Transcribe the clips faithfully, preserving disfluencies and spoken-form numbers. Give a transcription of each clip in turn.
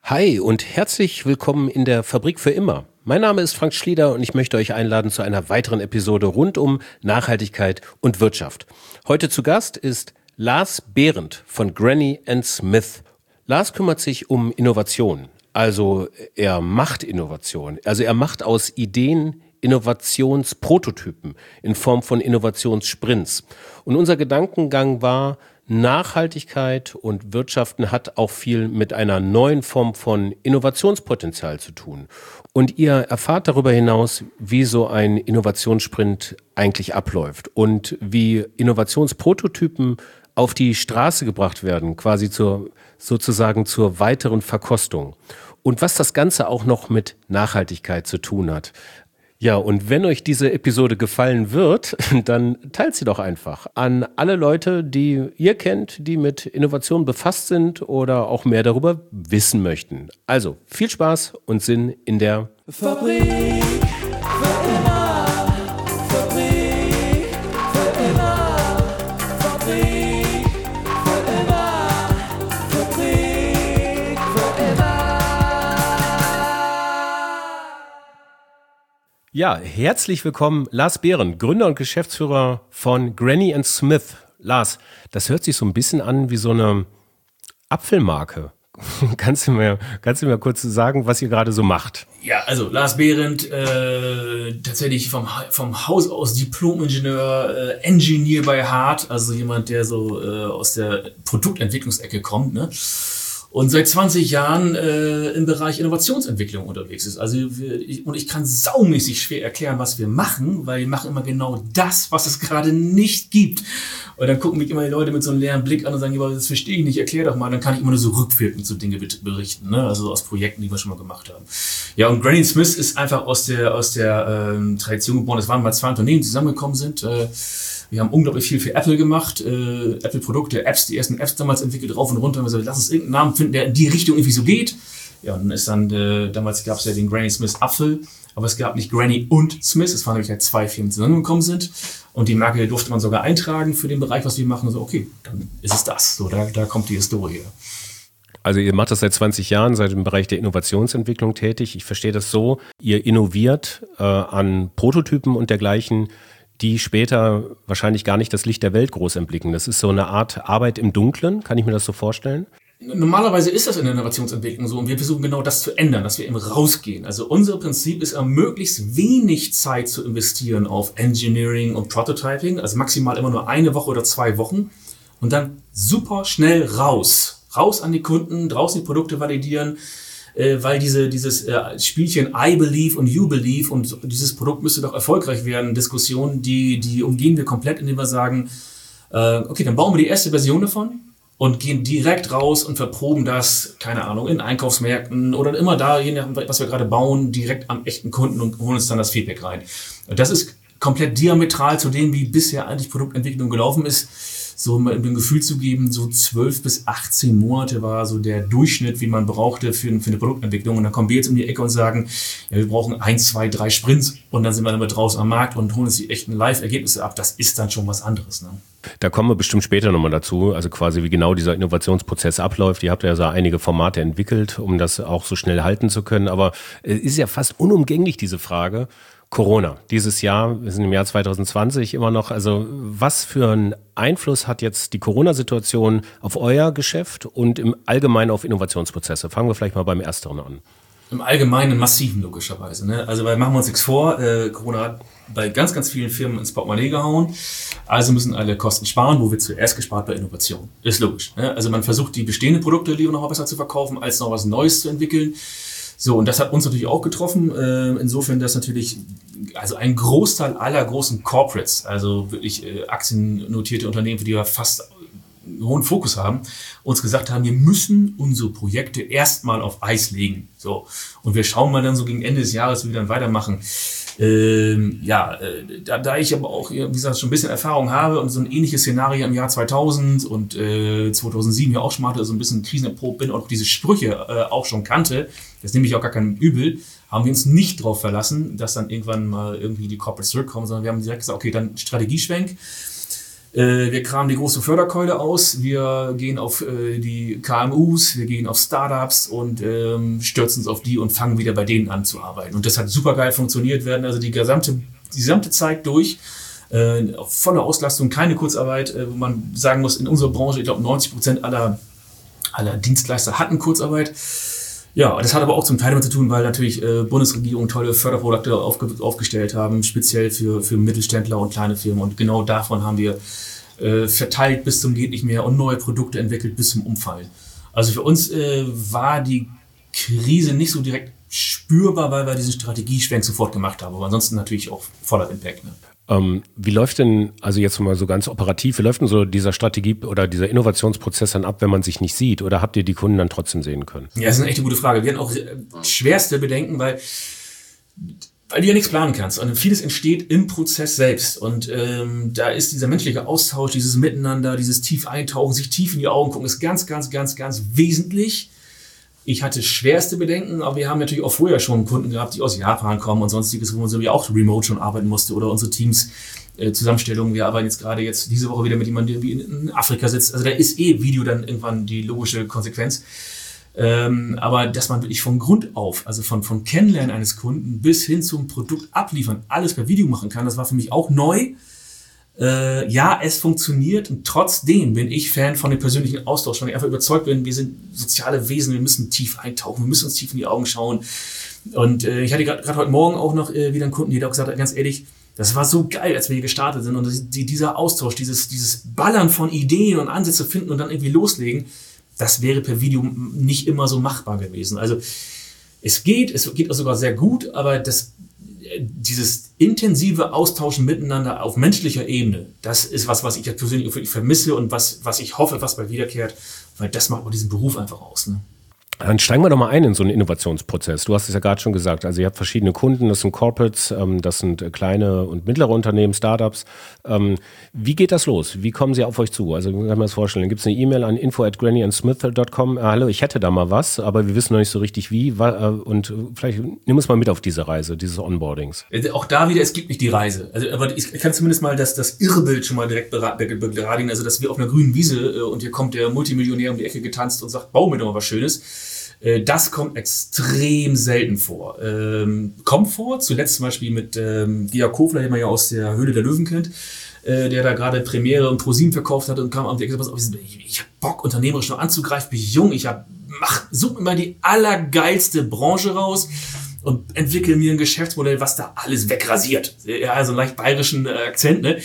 Hi und herzlich willkommen in der Fabrik für immer. Mein Name ist Frank Schlieder und ich möchte euch einladen zu einer weiteren Episode rund um Nachhaltigkeit und Wirtschaft. Heute zu Gast ist Lars Behrendt von Granny and Smith. Lars kümmert sich um Innovation, also er macht Innovation. Also er macht aus Ideen Innovationsprototypen in Form von Innovationssprints. Und unser Gedankengang war, Nachhaltigkeit und Wirtschaften hat auch viel mit einer neuen Form von Innovationspotenzial zu tun. Und ihr erfahrt darüber hinaus, wie so ein Innovationssprint eigentlich abläuft und wie Innovationsprototypen auf die Straße gebracht werden, quasi zur, sozusagen zur weiteren Verkostung. Und was das Ganze auch noch mit Nachhaltigkeit zu tun hat. Ja, und wenn euch diese Episode gefallen wird, dann teilt sie doch einfach an alle Leute, die ihr kennt, die mit Innovation befasst sind oder auch mehr darüber wissen möchten. Also viel Spaß und Sinn in der Fabrik für immer. Fabrik für immer. Fabrik für immer. Fabrik für immer. Ja, herzlich willkommen, Lars Behrendt, Gründer und Geschäftsführer von Granny and Smith. Lars, das hört sich so ein bisschen an wie so eine Apfelmarke. Kannst du mir, kannst du mir kurz sagen, was ihr gerade so macht? Ja, also Lars Behrendt, äh, tatsächlich vom, vom Haus aus Diplom-Ingenieur, äh, Engineer bei Hart, also jemand, der so äh, aus der Produktentwicklungsecke kommt, ne? Und seit zwanzig Jahren äh, im Bereich Innovationsentwicklung unterwegs ist. Also wir, ich, und ich kann saumäßig schwer erklären, was wir machen, weil wir machen immer genau das, was es gerade nicht gibt. Und dann gucken mich immer die Leute mit so einem leeren Blick an und sagen, das verstehe ich nicht, erklär doch mal. Dann kann ich immer nur so rückwirkend so Dinge berichten, ne? Also aus Projekten, die wir schon mal gemacht haben. Ja, und Granny Smith ist einfach aus der aus der ähm, Tradition geboren. Es waren mal zwei Unternehmen, die zusammengekommen sind. Äh, Wir haben unglaublich viel für Apple gemacht, äh, Apple-Produkte, Apps, die ersten Apps damals entwickelt, rauf und runter. Und wir so, lass uns irgendeinen Namen finden, der in die Richtung irgendwie so geht. Ja, und dann ist dann, äh, damals gab es ja den Granny Smith Apfel, aber es gab nicht Granny und Smith, es waren nämlich halt zwei Firmen, die zusammengekommen sind. Und die Marke durfte man sogar eintragen für den Bereich, was wir machen. Und so, okay, dann ist es das. So, da, da kommt die Historie her. Also ihr macht das seit zwanzig Jahren, seid im Bereich der Innovationsentwicklung tätig. Ich verstehe das so, ihr innoviert äh, an Prototypen und dergleichen, die später wahrscheinlich gar nicht das Licht der Welt groß erblicken. Das ist so eine Art Arbeit im Dunkeln, kann ich mir das so vorstellen? Normalerweise ist das in der Innovationsentwicklung so und wir versuchen genau das zu ändern, dass wir eben rausgehen. Also unser Prinzip ist, möglichst wenig Zeit zu investieren auf Engineering und Prototyping, also maximal immer nur eine Woche oder zwei Wochen und dann super schnell raus. Raus an die Kunden, draußen die Produkte validieren, weil diese dieses äh, Spielchen I believe und you believe und dieses Produkt müsste doch erfolgreich werden, Diskussionen, die die umgehen wir komplett, indem wir sagen, äh, okay, dann bauen wir die erste Version davon und gehen direkt raus und verproben das, keine Ahnung, in Einkaufsmärkten oder immer da, je nachdem, was wir gerade bauen, direkt am echten Kunden und holen uns dann das Feedback rein. Und das ist komplett diametral zu dem, wie bisher eigentlich Produktentwicklung gelaufen ist. So um ein Gefühl zu geben, so zwölf bis achtzehn Monate war so der Durchschnitt, wie man brauchte für, für eine Produktentwicklung. Und dann kommen wir jetzt um die Ecke und sagen, ja, wir brauchen ein, zwei, drei Sprints und dann sind wir damit draußen am Markt und holen uns die echten Live-Ergebnisse ab. Das ist dann schon was anderes, ne? Da kommen wir bestimmt später nochmal dazu, also quasi wie genau dieser Innovationsprozess abläuft. Ihr habt ja so einige Formate entwickelt, um das auch so schnell halten zu können. Aber es ist ja fast unumgänglich, diese Frage. Corona, dieses Jahr, wir sind im Jahr zwanzig zwanzig immer noch, also was für einen Einfluss hat jetzt die Corona-Situation auf euer Geschäft und im Allgemeinen auf Innovationsprozesse? Fangen wir vielleicht mal beim Ersteren an. Im Allgemeinen massiven, logischerweise, ne? Also, weil machen wir uns nichts vor, äh, Corona hat bei ganz, ganz vielen Firmen ins Portemonnaie gehauen, also müssen alle Kosten sparen, wo wird zuerst gespart? Bei Innovation. Ist logisch, ne? Also man versucht, die bestehenden Produkte lieber noch mal besser zu verkaufen, als noch was Neues zu entwickeln. So, und das hat uns natürlich auch getroffen. Äh, insofern, dass natürlich, also ein Großteil aller großen Corporates, also wirklich äh, aktiennotierte Unternehmen, für die wir fast einen hohen Fokus haben, uns gesagt haben, wir müssen unsere Projekte erstmal auf Eis legen. So, und wir schauen mal dann so gegen Ende des Jahres, wie wir dann weitermachen. Ähm, ja, äh, da, da ich aber auch, wie gesagt, schon ein bisschen Erfahrung habe und so ein ähnliches Szenario im Jahr zweitausend und äh, zweitausendsieben ja auch schon mal hatte, so ein bisschen krisenerprobt bin und auch diese Sprüche äh, auch schon kannte, das nehme ich auch gar kein Übel, haben wir uns nicht darauf verlassen, dass dann irgendwann mal irgendwie die Corporates zurückkommen, sondern wir haben direkt gesagt, okay, dann Strategieschwenk. Äh, wir kramen die große Förderkeule aus, wir gehen auf äh, die K M Us, wir gehen auf Startups und ähm, stürzen uns auf die und fangen wieder bei denen an zu arbeiten. Und das hat super geil funktioniert, werden also die gesamte, die gesamte Zeit durch, äh, volle Auslastung, keine Kurzarbeit, äh, wo man sagen muss, in unserer Branche, ich glaube neunzig Prozent aller, aller Dienstleister hatten Kurzarbeit. Ja, das hat aber auch zum Teil damit zu tun, weil natürlich äh, Bundesregierung tolle Förderprodukte aufge aufgestellt haben, speziell für, für Mittelständler und kleine Firmen. Und genau davon haben wir äh, verteilt bis zum geht nicht mehr und neue Produkte entwickelt bis zum Umfallen. Also für uns äh, war die Krise nicht so direkt spürbar, weil wir diesen Strategieschwenk sofort gemacht haben. Aber ansonsten natürlich auch voller Impact. Ne? Ähm, wie läuft denn, also jetzt mal so ganz operativ, wie läuft denn so dieser Strategie- oder dieser Innovationsprozess dann ab, wenn man sich nicht sieht? Oder habt ihr die Kunden dann trotzdem sehen können? Ja, das ist eine echt gute Frage. Wir hatten auch äh, schwerste Bedenken, weil, weil du ja nichts planen kannst. Und vieles entsteht im Prozess selbst. Und ähm, da ist dieser menschliche Austausch, dieses Miteinander, dieses tief eintauchen, sich tief in die Augen gucken, ist ganz, ganz, ganz, ganz wesentlich. Ich hatte schwerste Bedenken, aber wir haben natürlich auch vorher schon Kunden gehabt, die aus Japan kommen und sonstiges, wo man so wie auch remote schon arbeiten musste oder unsere Teams äh, Zusammenstellungen. Wir arbeiten jetzt gerade jetzt diese Woche wieder mit jemandem, der wie in Afrika sitzt. Also da ist eh Video dann irgendwann die logische Konsequenz. Ähm, aber dass man wirklich von Grund auf, also von, von Kennenlernen eines Kunden bis hin zum Produkt abliefern, alles per Video machen kann, das war für mich auch neu. Äh, ja, es funktioniert und trotzdem bin ich Fan von dem persönlichen Austausch, weil ich einfach überzeugt bin, wir sind soziale Wesen, wir müssen tief eintauchen, wir müssen uns tief in die Augen schauen. Und äh, ich hatte gerade heute Morgen auch noch äh, wieder einen Kunden, der auch gesagt hat, ganz ehrlich, das war so geil, als wir hier gestartet sind und die, dieser Austausch, dieses, dieses Ballern von Ideen und Ansätze finden und dann irgendwie loslegen, das wäre per Video nicht immer so machbar gewesen. Also es geht, es geht auch sogar sehr gut, aber das dieses intensive Austauschen miteinander auf menschlicher Ebene, das ist was, was ich persönlich wirklich vermisse und was, was ich hoffe, was bald wiederkehrt, weil das macht auch diesen Beruf einfach aus. Ne? Dann steigen wir doch mal ein in so einen Innovationsprozess. Du hast es ja gerade schon gesagt, also ihr habt verschiedene Kunden, das sind Corporates, ähm, das sind äh, kleine und mittlere Unternehmen, Startups. Ähm, wie geht das los? Wie kommen sie auf euch zu? Also kann man das vorstellen, dann gibt es eine E-Mail an info at granny and smith dot com. Äh, hallo, ich hätte da mal was, aber wir wissen noch nicht so richtig wie. Wa- äh, und vielleicht nimm uns mal mit auf diese Reise, dieses Onboardings. Auch da wieder, es gibt nicht die Reise. Also, aber ich kann zumindest mal das, das Irrbild schon mal direkt begradigen, also dass wir auf einer grünen Wiese äh, und hier kommt der Multimillionär um die Ecke getanzt und sagt, bau mir doch mal was Schönes. Das kommt extrem selten vor. Ähm, kommt vor, zuletzt zum Beispiel mit ähm, Georg Kofler, den man ja aus der Höhle der Löwen kennt, äh, der da gerade Premiere und ProSieben verkauft hat und kam und gesagt, pass auf, ich, ich hab Bock, unternehmerisch noch anzugreifen, bin jung, ich hab, mach, such mir mal die allergeilste Branche raus und entwickle mir ein Geschäftsmodell, was da alles wegrasiert. Ja, also einen leicht bayerischen äh, Akzent, ne?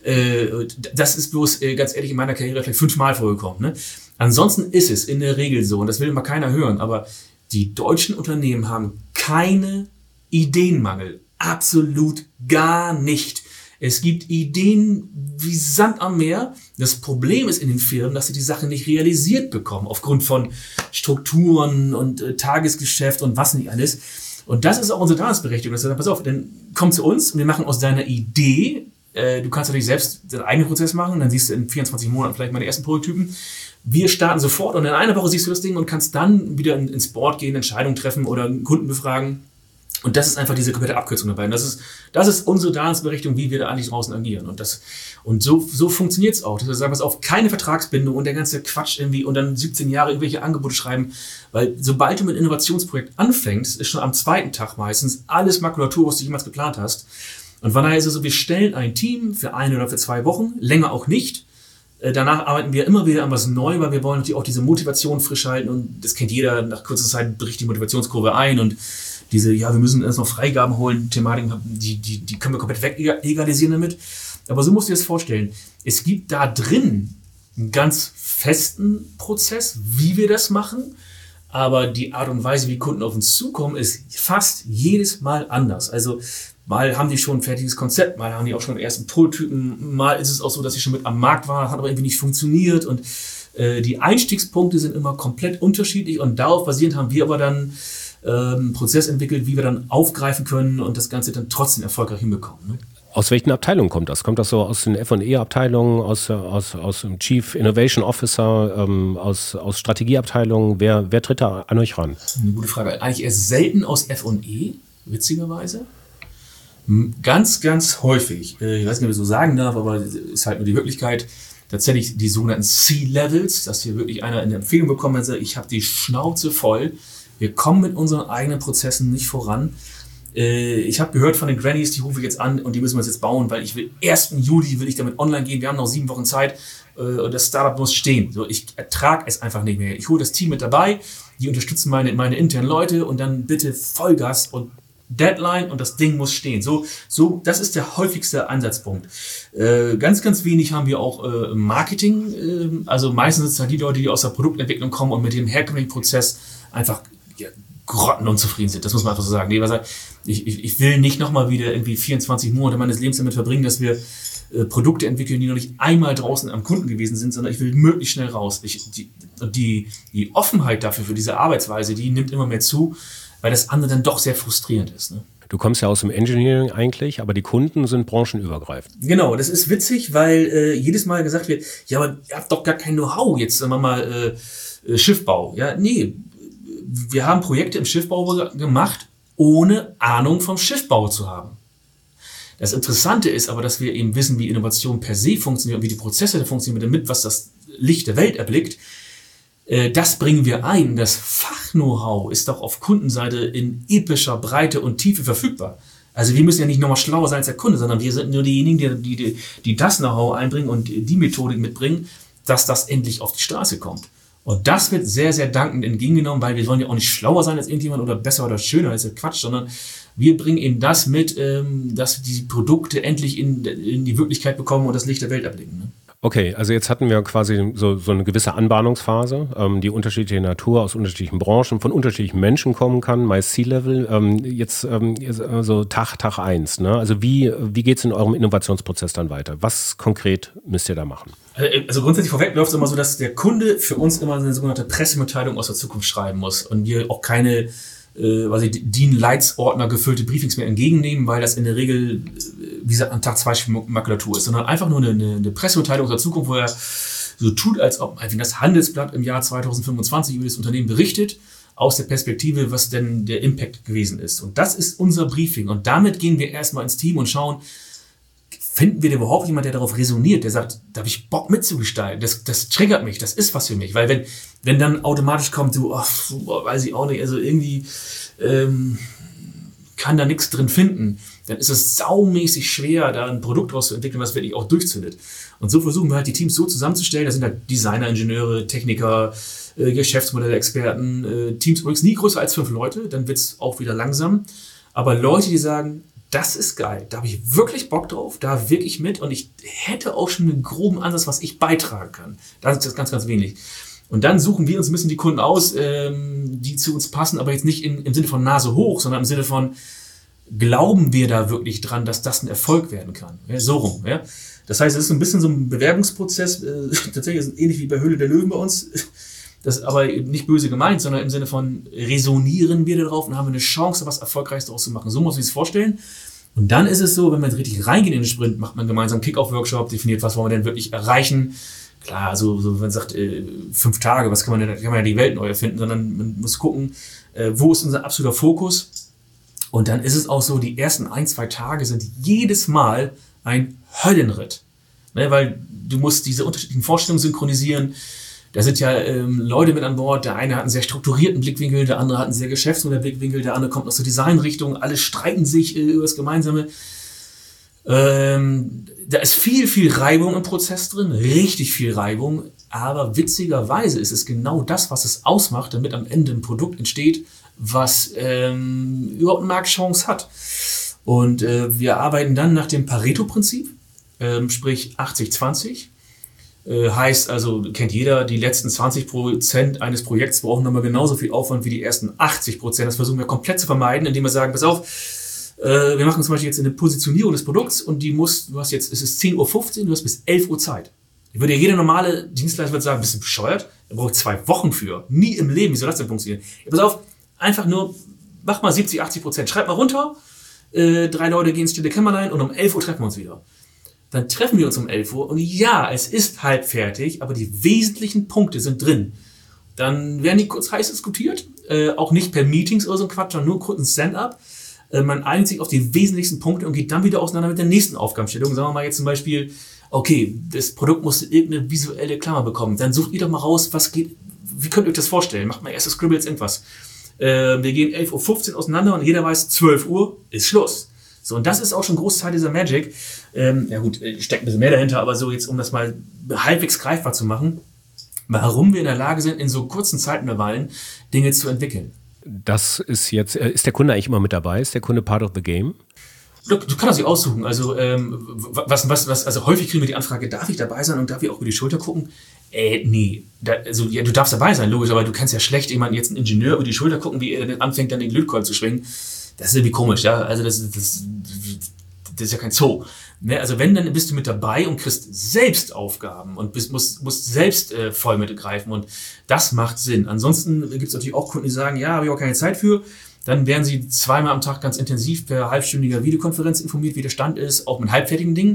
Äh, das ist bloß, äh, ganz ehrlich, in meiner Karriere vielleicht fünfmal vorgekommen, ne? Ansonsten ist es in der Regel so, und das will immer keiner hören, aber die deutschen Unternehmen haben keine Ideenmangel. Absolut gar nicht. Es gibt Ideen wie Sand am Meer. Das Problem ist in den Firmen, dass sie die Sache nicht realisiert bekommen, aufgrund von Strukturen und äh, Tagesgeschäft und was nicht alles. Und das ist auch unsere Daseinsberechtigung. Das heißt, pass auf, dann komm zu uns und wir machen aus deiner Idee, äh, du kannst natürlich selbst deinen eigenen Prozess machen, dann siehst du in vierundzwanzig Monaten vielleicht mal die ersten Prototypen. Wir starten sofort und in einer Woche siehst du das Ding und kannst dann wieder in, ins Board gehen, Entscheidungen treffen oder einen Kunden befragen. Und das ist einfach diese komplette Abkürzung dabei. Und das ist, das ist unsere Daseinsberechtigung, wie wir da eigentlich draußen agieren. Und das, und so, so funktioniert's auch. Das heißt, sagen wir es auf, keine Vertragsbindung und der ganze Quatsch irgendwie und dann siebzehn Jahre irgendwelche Angebote schreiben. Weil sobald du mit einem Innovationsprojekt anfängst, ist schon am zweiten Tag meistens alles Makulatur, was du jemals geplant hast. Und von daher ist es so, wir stellen ein Team für eine oder für zwei Wochen, länger auch nicht. Danach arbeiten wir immer wieder an was Neues, weil wir wollen natürlich auch diese Motivation frisch halten und das kennt jeder, nach kurzer Zeit bricht die Motivationskurve ein und diese, ja, wir müssen erst noch Freigaben holen, Thematiken, die, die, die können wir komplett wegegalisieren damit. Aber so musst du dir das vorstellen. Es gibt da drin einen ganz festen Prozess, wie wir das machen, aber die Art und Weise, wie Kunden auf uns zukommen, ist fast jedes Mal anders. Also mal haben die schon ein fertiges Konzept, mal haben die auch schon ersten Prototypen, mal ist es auch so, dass sie schon mit am Markt waren, hat aber irgendwie nicht funktioniert und äh, die Einstiegspunkte sind immer komplett unterschiedlich und darauf basierend haben wir aber dann äh, einen Prozess entwickelt, wie wir dann aufgreifen können und das Ganze dann trotzdem erfolgreich hinbekommen. Ne? Aus welchen Abteilungen kommt das? Kommt das so aus den F und E-Abteilungen, aus, aus, aus dem Chief Innovation Officer, ähm, aus, aus Strategieabteilungen? Wer, wer tritt da an euch ran? Eine gute Frage. Eigentlich eher selten aus F und E, witzigerweise. Ganz, ganz häufig, ich weiß nicht, ob ich so sagen darf, aber es ist halt nur die Wirklichkeit, tatsächlich die sogenannten C-Levels, dass hier wirklich einer eine Empfehlung bekommen hat, ich habe die Schnauze voll, wir kommen mit unseren eigenen Prozessen nicht voran. Ich habe gehört von den Grannies, die rufe ich jetzt an und die müssen wir jetzt bauen, weil ich will, ersten Juli will ich damit online gehen, wir haben noch sieben Wochen Zeit und das Startup muss stehen. So, ich ertrage es einfach nicht mehr. Ich hole das Team mit dabei, die unterstützen meine, meine internen Leute und dann bitte Vollgas und Deadline und das Ding muss stehen. So, so, das ist der häufigste Ansatzpunkt. Äh, ganz, ganz wenig haben wir auch äh, Marketing. Äh, also meistens sind es halt die Leute, die aus der Produktentwicklung kommen und mit dem herkömmlichen Prozess einfach ja, grottenunzufrieden sind. Das muss man einfach so sagen. Nee, was, ich, ich, ich will nicht nochmal wieder irgendwie vierundzwanzig Monate meines Lebens damit verbringen, dass wir äh, Produkte entwickeln, die noch nicht einmal draußen am Kunden gewesen sind, sondern ich will möglichst schnell raus. Ich, die, die, die Offenheit dafür, für diese Arbeitsweise, die nimmt immer mehr zu, weil das andere dann doch sehr frustrierend ist. Ne? Du kommst ja aus dem Engineering eigentlich, aber die Kunden sind branchenübergreifend. Genau, das ist witzig, weil äh, jedes Mal gesagt wird, ja, aber ihr habt doch gar kein Know-how, jetzt sagen wir mal äh, Schiffbau. Ja, nee, wir haben Projekte im Schiffbau gemacht, ohne Ahnung vom Schiffbau zu haben. Das Interessante ist aber, dass wir eben wissen, wie Innovation per se funktioniert und wie die Prozesse funktionieren, damit was das Licht der Welt erblickt. Das bringen wir ein. Das Fach-Know-how ist doch auf Kundenseite in epischer Breite und Tiefe verfügbar. Also wir müssen ja nicht nochmal schlauer sein als der Kunde, sondern wir sind nur diejenigen, die, die, die das Know-how einbringen und die Methodik mitbringen, dass das endlich auf die Straße kommt. Und das wird sehr, sehr dankend entgegengenommen, weil wir wollen ja auch nicht schlauer sein als irgendjemand oder besser oder schöner, das ist ja Quatsch, sondern wir bringen eben das mit, dass die Produkte endlich in, in die Wirklichkeit bekommen und das Licht der Welt erblicken. Ne? Okay, also jetzt hatten wir quasi so, so eine gewisse Anbahnungsphase, ähm, die unterschiedliche Natur aus unterschiedlichen Branchen, von unterschiedlichen Menschen kommen kann, meist C-Level. Ähm, jetzt ähm, also Tag, Tag eins. Ne? Also wie, wie geht es in eurem Innovationsprozess dann weiter? Was konkret müsst ihr da machen? Also grundsätzlich vorweg läuft es immer so, dass der Kunde für uns immer eine sogenannte Pressemitteilung aus der Zukunft schreiben muss und wir auch keine äh, was ich, D I N-Leitsordner gefüllte Briefings mehr entgegennehmen, weil das in der Regel, wie gesagt, am Tag zwei Makulatur ist, sondern einfach nur eine, eine Pressemitteilung aus der Zukunft, wo er so tut, als ob das Handelsblatt im Jahr zweitausendfünfundzwanzig über das Unternehmen berichtet, aus der Perspektive, was denn der Impact gewesen ist. Und das ist unser Briefing. Und damit gehen wir erstmal ins Team und schauen, finden wir denn überhaupt jemanden, der darauf resoniert, der sagt, da habe ich Bock mitzugestalten, das, das triggert mich, das ist was für mich. Weil wenn, wenn dann automatisch kommt, du, ach, weiß ich auch nicht, also irgendwie ähm, kann da nichts drin finden, dann ist es saumäßig schwer, da ein Produkt draus zu entwickeln, was wirklich auch durchzündet. Und so versuchen wir halt die Teams so zusammenzustellen, da sind halt Designer, Ingenieure, Techniker, äh, Geschäftsmodellexperten, äh, Teams übrigens nie größer als fünf Leute, dann wird's auch wieder langsam. Aber Leute, die sagen, das ist geil, da habe ich wirklich Bock drauf, da wirklich mit und ich hätte auch schon einen groben Ansatz, was ich beitragen kann. Das ist das ganz, ganz wenig. Und dann suchen wir uns ein bisschen die Kunden aus, ähm, die zu uns passen, aber jetzt nicht in, im Sinne von Nase hoch, sondern im Sinne von, glauben wir da wirklich dran, dass das ein Erfolg werden kann? Ja, so rum. Ja? Das heißt, es ist ein bisschen so ein Bewerbungsprozess, äh, tatsächlich ist es ähnlich wie bei Höhle der Löwen bei uns. Das ist aber nicht böse gemeint, sondern im Sinne von, resonieren wir darauf und haben eine Chance, was Erfolgreiches daraus zu machen. So muss man sich das vorstellen. Und dann ist es so, wenn man richtig reingeht in den Sprint, macht man gemeinsam einen Kick-Off-Workshop, definiert, was wollen wir denn wirklich erreichen. Klar, so, so wenn man sagt, äh, fünf Tage, was kann man denn, kann man ja die Welt neu erfinden, sondern man muss gucken, äh, wo ist unser absoluter Fokus. Und dann ist es auch so, die ersten ein, zwei Tage sind jedes Mal ein Höllenritt. Ne, weil du musst diese unterschiedlichen Vorstellungen synchronisieren. Da sind ja ähm, Leute mit an Bord. Der eine hat einen sehr strukturierten Blickwinkel, der andere hat einen sehr Geschäftsmodellblickwinkel, der andere kommt aus der Designrichtung. Alle streiten sich äh, über das Gemeinsame. Ähm, da ist viel, viel Reibung im Prozess drin, richtig viel Reibung. Aber witzigerweise ist es genau das, was es ausmacht, damit am Ende ein Produkt entsteht, was ähm, überhaupt eine Marktchance hat. Und äh, wir arbeiten dann nach dem Pareto-Prinzip, ähm, sprich achtzig zwanzig. Äh, heißt also, kennt jeder, die letzten zwanzig Prozent eines Projekts brauchen nochmal genauso viel Aufwand wie die ersten achtzig Prozent. Das versuchen wir komplett zu vermeiden, indem wir sagen, pass auf, äh, wir machen zum Beispiel jetzt eine Positionierung des Produkts und die muss, du hast jetzt, es ist zehn Uhr fünfzehn, du hast bis elf Uhr Zeit. Ich würde ja jeder normale Dienstleister würde sagen, bist du bescheuert? Er braucht zwei Wochen für. Nie im Leben, wie soll das denn funktionieren? Ja, pass auf, einfach nur, mach mal siebzig, achtzig Prozent, schreib mal runter, äh, drei Leute gehen ins stille Kämmerlein und um elf Uhr treffen wir uns wieder. Dann treffen wir uns um elf Uhr und ja, es ist halb fertig, aber die wesentlichen Punkte sind drin. Dann werden die kurz heiß diskutiert, äh, auch nicht per Meetings oder so ein Quatsch, sondern nur kurz ein Stand-up. Äh, man einigt sich auf die wesentlichsten Punkte und geht dann wieder auseinander mit der nächsten Aufgabenstellung. Sagen wir mal jetzt zum Beispiel, okay, das Produkt muss irgendeine visuelle Klammer bekommen. Dann sucht ihr doch mal raus, was geht, wie könnt ihr euch das vorstellen? Macht mal erste Scribbles irgendwas. Äh, wir gehen elf Uhr fünfzehn auseinander und jeder weiß, zwölf Uhr ist Schluss. So, und das ist auch schon ein Großteil dieser Magic. Ähm, ja gut, steckt ein bisschen mehr dahinter, aber so jetzt, um das mal halbwegs greifbar zu machen, warum wir in der Lage sind, in so kurzen Zeitintervallen Dinge zu entwickeln. Das ist jetzt, ist der Kunde eigentlich immer mit dabei? Ist der Kunde part of the game? Du, du kannst dich aussuchen. Also, ähm, was, was, was, also häufig kriegen wir die Anfrage, darf ich dabei sein und darf ich auch über die Schulter gucken? Äh, nee. Da, also, ja, du darfst dabei sein, logisch, aber du kannst ja schlecht jemanden jetzt einen Ingenieur über die Schulter gucken, wie er dann anfängt, dann den Lötkolben zu schwingen. Das ist irgendwie komisch, ja. Also, das, das, das ist ja kein Zoo. Ne? Also, wenn, dann bist du mit dabei und kriegst selbst Aufgaben und bist, musst, musst selbst äh, voll mitgreifen und das macht Sinn. Ansonsten gibt es natürlich auch Kunden, die sagen, ja, habe ich auch keine Zeit für. Dann werden sie zweimal am Tag ganz intensiv per halbstündiger Videokonferenz informiert, wie der Stand ist, auch mit halbfertigen Dingen.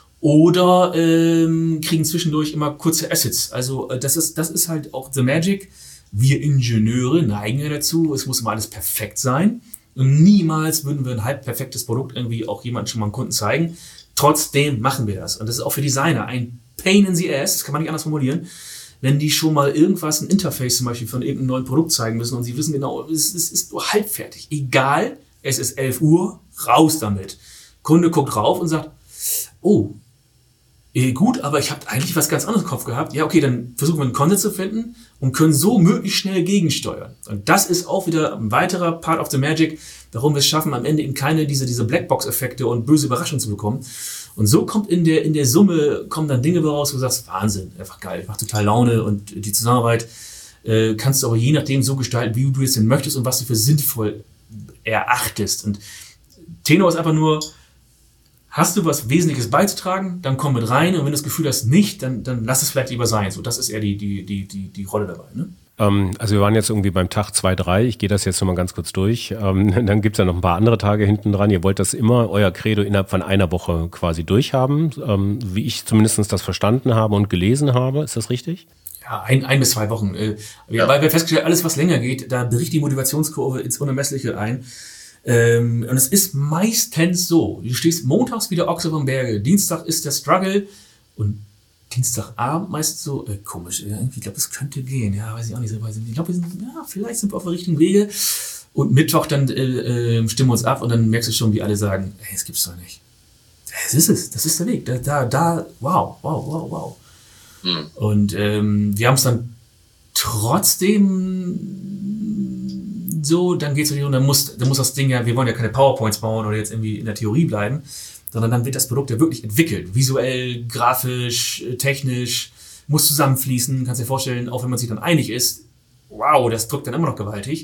Oder ähm, kriegen zwischendurch immer kurze Assets. Also äh, das ist, das ist halt auch the magic. Wir Ingenieure neigen ja dazu, es muss immer alles perfekt sein. Und niemals würden wir ein halb perfektes Produkt irgendwie auch jemandem schon mal einen Kunden zeigen. Trotzdem machen wir das. Und das ist auch für Designer ein Pain in the ass, das kann man nicht anders formulieren. Wenn die schon mal irgendwas, ein Interface zum Beispiel von irgendeinem neuen Produkt zeigen müssen und sie wissen genau, es, es ist nur halbfertig. Egal, es ist elf Uhr, raus damit. Kunde guckt rauf und sagt, oh, eh, gut, aber ich habe eigentlich was ganz anderes im Kopf gehabt. Ja, okay, dann versuchen wir einen Konsens zu finden und können so möglichst schnell gegensteuern. Und das ist auch wieder ein weiterer Part of the Magic, warum wir es schaffen, am Ende eben keine diese, diese Blackbox-Effekte und böse Überraschungen zu bekommen. Und so kommt in der, in der Summe, kommen dann Dinge raus, wo du sagst, Wahnsinn, einfach geil, macht total Laune und die Zusammenarbeit äh, kannst du aber je nachdem so gestalten, wie du es denn möchtest und was du für sinnvoll erachtest. Und Tenor ist einfach nur, hast du was Wesentliches beizutragen, dann komm mit rein und wenn du das Gefühl hast, nicht, dann, dann lass es vielleicht lieber sein. So, das ist eher die, die, die, die, die Rolle dabei, ne? Also wir waren jetzt irgendwie beim Tag zwei, drei, ich gehe das jetzt nochmal ganz kurz durch. Ähm, dann gibt es ja noch ein paar andere Tage hinten dran. Ihr wollt das immer, euer Credo, innerhalb von einer Woche quasi durchhaben, ähm, wie ich zumindest das verstanden habe und gelesen habe. Ist das richtig? Ja, ein, ein bis zwei Wochen. Äh, ja. Weil wir festgestellt, alles was länger geht, da bricht die Motivationskurve ins Unermessliche ein. Ähm, und es ist meistens so, du stehst montags wieder Ochse vom Berge, Dienstag ist der Struggle und Dienstagabend meistens so, äh, komisch, irgendwie, ich glaube, das könnte gehen, ja, weiß ich auch nicht so, ich glaube, wir sind, ja, vielleicht sind wir auf dem richtigen Wege und Mittwoch dann äh, äh, stimmen wir uns ab und dann merkst du schon, wie alle sagen, hey, das gibt's doch nicht. Das ist es, das ist der Weg, da, da, da wow, wow, wow, wow. Hm. Und ähm, wir haben es dann trotzdem so, dann geht's natürlich, und dann muss, dann muss das Ding ja, wir wollen ja keine PowerPoints bauen oder jetzt irgendwie in der Theorie bleiben, sondern dann wird das Produkt ja wirklich entwickelt. Visuell, grafisch, technisch, muss zusammenfließen. Kannst dir vorstellen, auch wenn man sich dann einig ist, wow, das drückt dann immer noch gewaltig.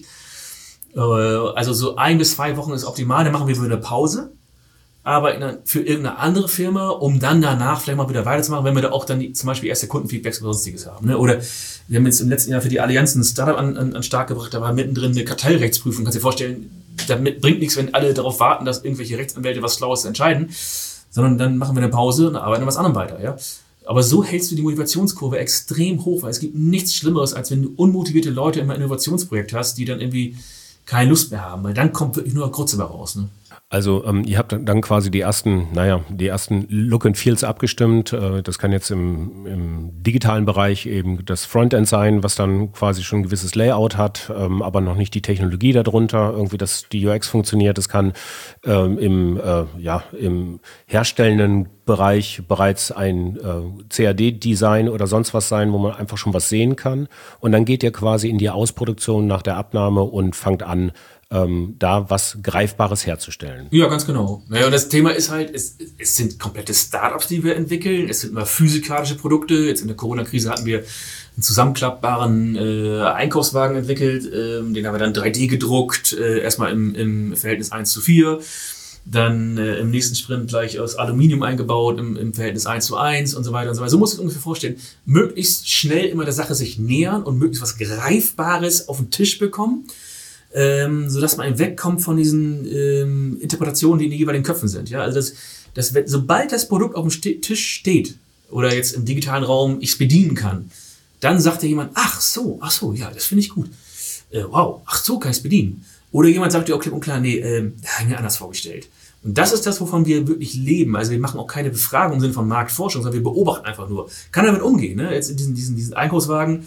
Also so ein bis zwei Wochen ist optimal, dann machen wir wieder eine Pause, arbeiten für irgendeine andere Firma, um dann danach vielleicht mal wieder weiterzumachen, wenn wir da auch dann die, zum Beispiel erste Kundenfeedbacks oder sonstiges haben. Ne? Oder wir haben jetzt im letzten Jahr für die Allianz ein Startup an, an, an Start gebracht, da war mittendrin eine Kartellrechtsprüfung. Kannst dir vorstellen, damit bringt nichts, wenn alle darauf warten, dass irgendwelche Rechtsanwälte was Schlaues entscheiden, sondern dann machen wir eine Pause und arbeiten an was anderem weiter. Ja? Aber so hältst du die Motivationskurve extrem hoch, weil es gibt nichts Schlimmeres, als wenn du unmotivierte Leute in einem Innovationsprojekt hast, die dann irgendwie keine Lust mehr haben, weil dann kommt wirklich nur Grütze dabei raus. Ne? Also ähm, ihr habt dann quasi die ersten, naja, die ersten Look and Feels abgestimmt. Äh, das kann jetzt im, im digitalen Bereich eben das Frontend sein, was dann quasi schon ein gewisses Layout hat, ähm, aber noch nicht die Technologie darunter, irgendwie, dass die U X funktioniert. Es kann ähm, im, äh, ja, im herstellenden Bereich bereits ein äh, C A D-Design oder sonst was sein, wo man einfach schon was sehen kann. Und dann geht ihr quasi in die Ausproduktion nach der Abnahme und fangt an, Ähm, da was Greifbares herzustellen. Ja, ganz genau. Naja, und das Thema ist halt, es, es sind komplette Startups, die wir entwickeln. Es sind immer physikalische Produkte. Jetzt in der Corona-Krise hatten wir einen zusammenklappbaren äh, Einkaufswagen entwickelt. Ähm, den haben wir dann drei D gedruckt. Äh, erstmal im, im Verhältnis eins zu vier. Dann äh, im nächsten Sprint gleich aus Aluminium eingebaut, im, im Verhältnis eins zu eins und so weiter und so weiter. So muss ich ungefähr vorstellen. Möglichst schnell immer der Sache sich nähern und möglichst was Greifbares auf den Tisch bekommen. Ähm, so dass man wegkommt von diesen ähm, Interpretationen, die in den jeweiligen Köpfen sind. Ja? Also das, das, sobald das Produkt auf dem St- Tisch steht oder jetzt im digitalen Raum ich es bedienen kann, dann sagt ja jemand, ach so, ach so, ja, das finde ich gut. äh, wow, ach so, kann ich es bedienen. Oder jemand sagt dir auch klipp und klar, nee, äh, habe ich mir anders vorgestellt. Und das ist das, wovon wir wirklich leben. Also wir machen auch keine Befragung im Sinne von Marktforschung, sondern wir beobachten einfach nur. Kann er damit umgehen? Ne? Jetzt in diesen, diesen, diesen Einkaufswagen,